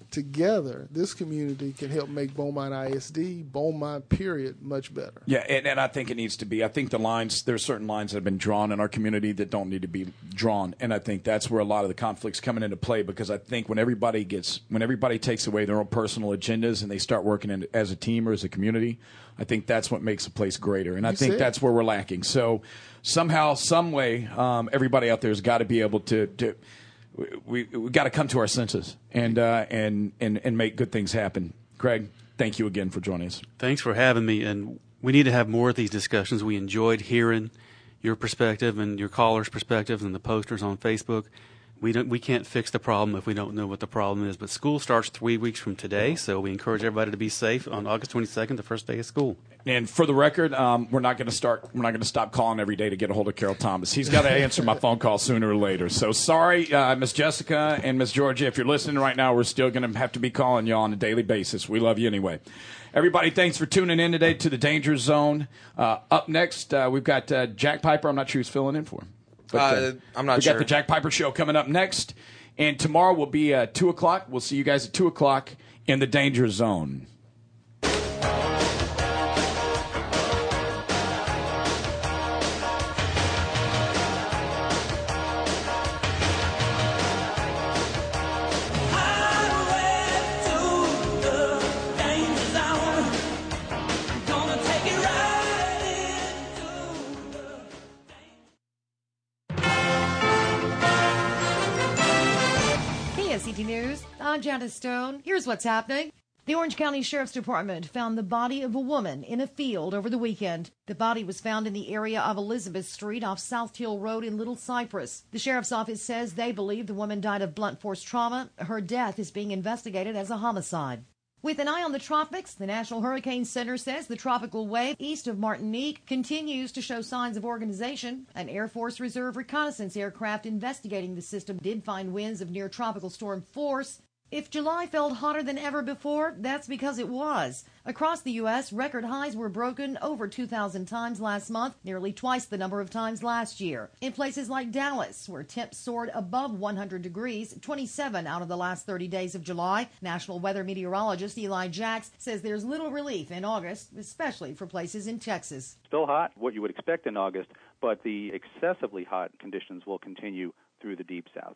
together, this community can help make Beaumont I S D, Beaumont period, much better. Yeah, and, and I think it needs to be. I think the lines, there's certain lines that have been drawn in our community that don't need to be drawn, and I think that's where a lot of the conflicts coming into play, because I think when everybody gets, when everybody takes away their own personal agendas and they start working in, as a team or as a community, I think that's what makes a place greater, and I You think said. that's where we're lacking. So somehow, some way, um, everybody out there has got to be able to, to we we got to come to our senses and uh, and and and make good things happen. Craig, thank you again for joining us. Thanks for having me, and we need to have more of these discussions. We enjoyed hearing your perspective and your callers' perspectives and the posters on Facebook. We don't, we can't fix the problem if we don't know what the problem is. But school starts three weeks from today, so we encourage everybody to be safe on August twenty-second, the first day of school. And for the record, um, we're not going to start. We're not going to stop calling every day to get a hold of Carol Thomas. He's got to answer my phone call sooner or later. So sorry, uh, Miss Jessica and Miss Georgia, if you're listening right now, we're still going to have to be calling you on a daily basis. We love you anyway. Everybody, thanks for tuning in today to the Danger Zone. Uh, up next, uh, we've got uh, Jack Piper. I'm not sure who's filling in for him. But, uh, Uh, I'm not we sure. got the Jack Piper Show coming up next. And tomorrow will be uh, two o'clock. We'll see you guys at two o'clock in the Danger Zone. K S E T News, I'm Janice Stone. Here's what's happening. The Orange County Sheriff's Department found the body of a woman in a field over the weekend. The body was found in the area of Elizabeth Street off South Hill Road in Little Cypress. The sheriff's office says they believe the woman died of blunt force trauma. Her death is being investigated as a homicide. With an eye on the tropics, the National Hurricane Center says the tropical wave east of Martinique continues to show signs of organization. An Air Force Reserve reconnaissance aircraft investigating the system did find winds of near tropical storm force. If July felt hotter than ever before, that's because it was. Across the U S, record highs were broken over two thousand times last month, nearly twice the number of times last year. In places like Dallas, where temps soared above one hundred degrees, twenty-seven out of the last thirty days of July, National Weather Meteorologist Eli Jacks says there's little relief in August, especially for places in Texas. Still hot, what you would expect in August, but the excessively hot conditions will continue through the Deep South.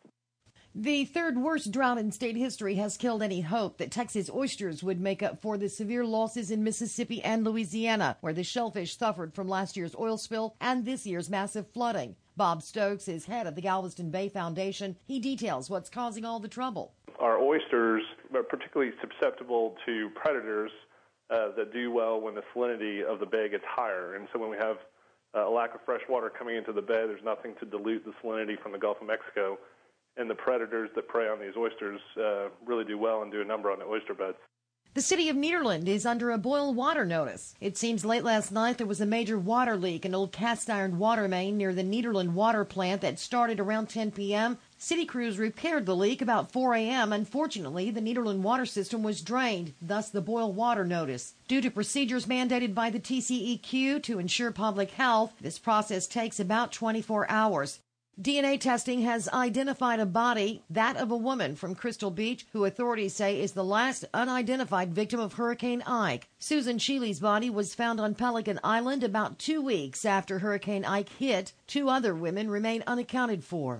The third worst drought in state history has killed any hope that Texas oysters would make up for the severe losses in Mississippi and Louisiana, where the shellfish suffered from last year's oil spill and this year's massive flooding. Bob Stokes is head of the Galveston Bay Foundation. He details what's causing all the trouble. Our oysters are particularly susceptible to predators uh, that do well when the salinity of the bay gets higher. And so when we have uh, a lack of fresh water coming into the bay, there's nothing to dilute the salinity from the Gulf of Mexico. And the predators that prey on these oysters uh, really do well and do a number on the oyster beds. The city of Nederland is under a boil water notice. It seems late last night there was a major water leak, an old cast-iron water main near the Nederland water plant that started around ten p.m. City crews repaired the leak about four a.m. Unfortunately, the Nederland water system was drained, thus the boil water notice. Due to procedures mandated by the T C E Q to ensure public health, this process takes about twenty-four hours. D N A testing has identified a body, that of a woman from Crystal Beach, who authorities say is the last unidentified victim of Hurricane Ike. Susan Sheely's body was found on Pelican Island about two weeks after Hurricane Ike hit. Two other women remain unaccounted for.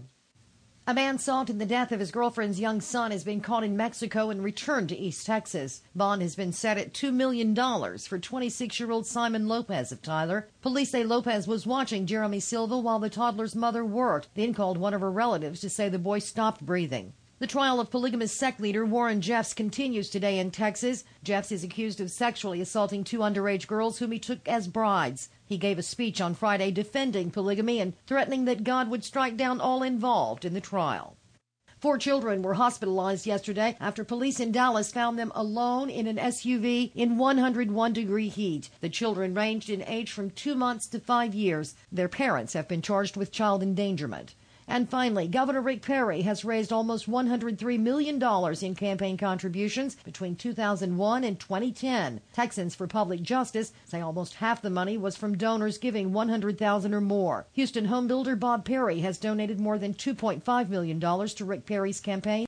A man sought in the death of his girlfriend's young son has been caught in Mexico and returned to East Texas. Bond has been set at two million dollars for twenty-six-year-old Simon Lopez of Tyler. Police say Lopez was watching Jeremy Silva while the toddler's mother worked, then called one of her relatives to say the boy stopped breathing. The trial of polygamous sect leader Warren Jeffs continues today in Texas. Jeffs is accused of sexually assaulting two underage girls whom he took as brides. He gave a speech on Friday defending polygamy and threatening that God would strike down all involved in the trial. Four children were hospitalized yesterday after police in Dallas found them alone in an S U V in one hundred one degree heat. The children ranged in age from two months to five years. Their parents have been charged with child endangerment. And finally, Governor Rick Perry has raised almost one hundred three million dollars in campaign contributions between two thousand one and twenty ten. Texans for Public Justice say almost half the money was from donors giving one hundred thousand dollars or more. Houston homebuilder Bob Perry has donated more than two point five million dollars to Rick Perry's campaign.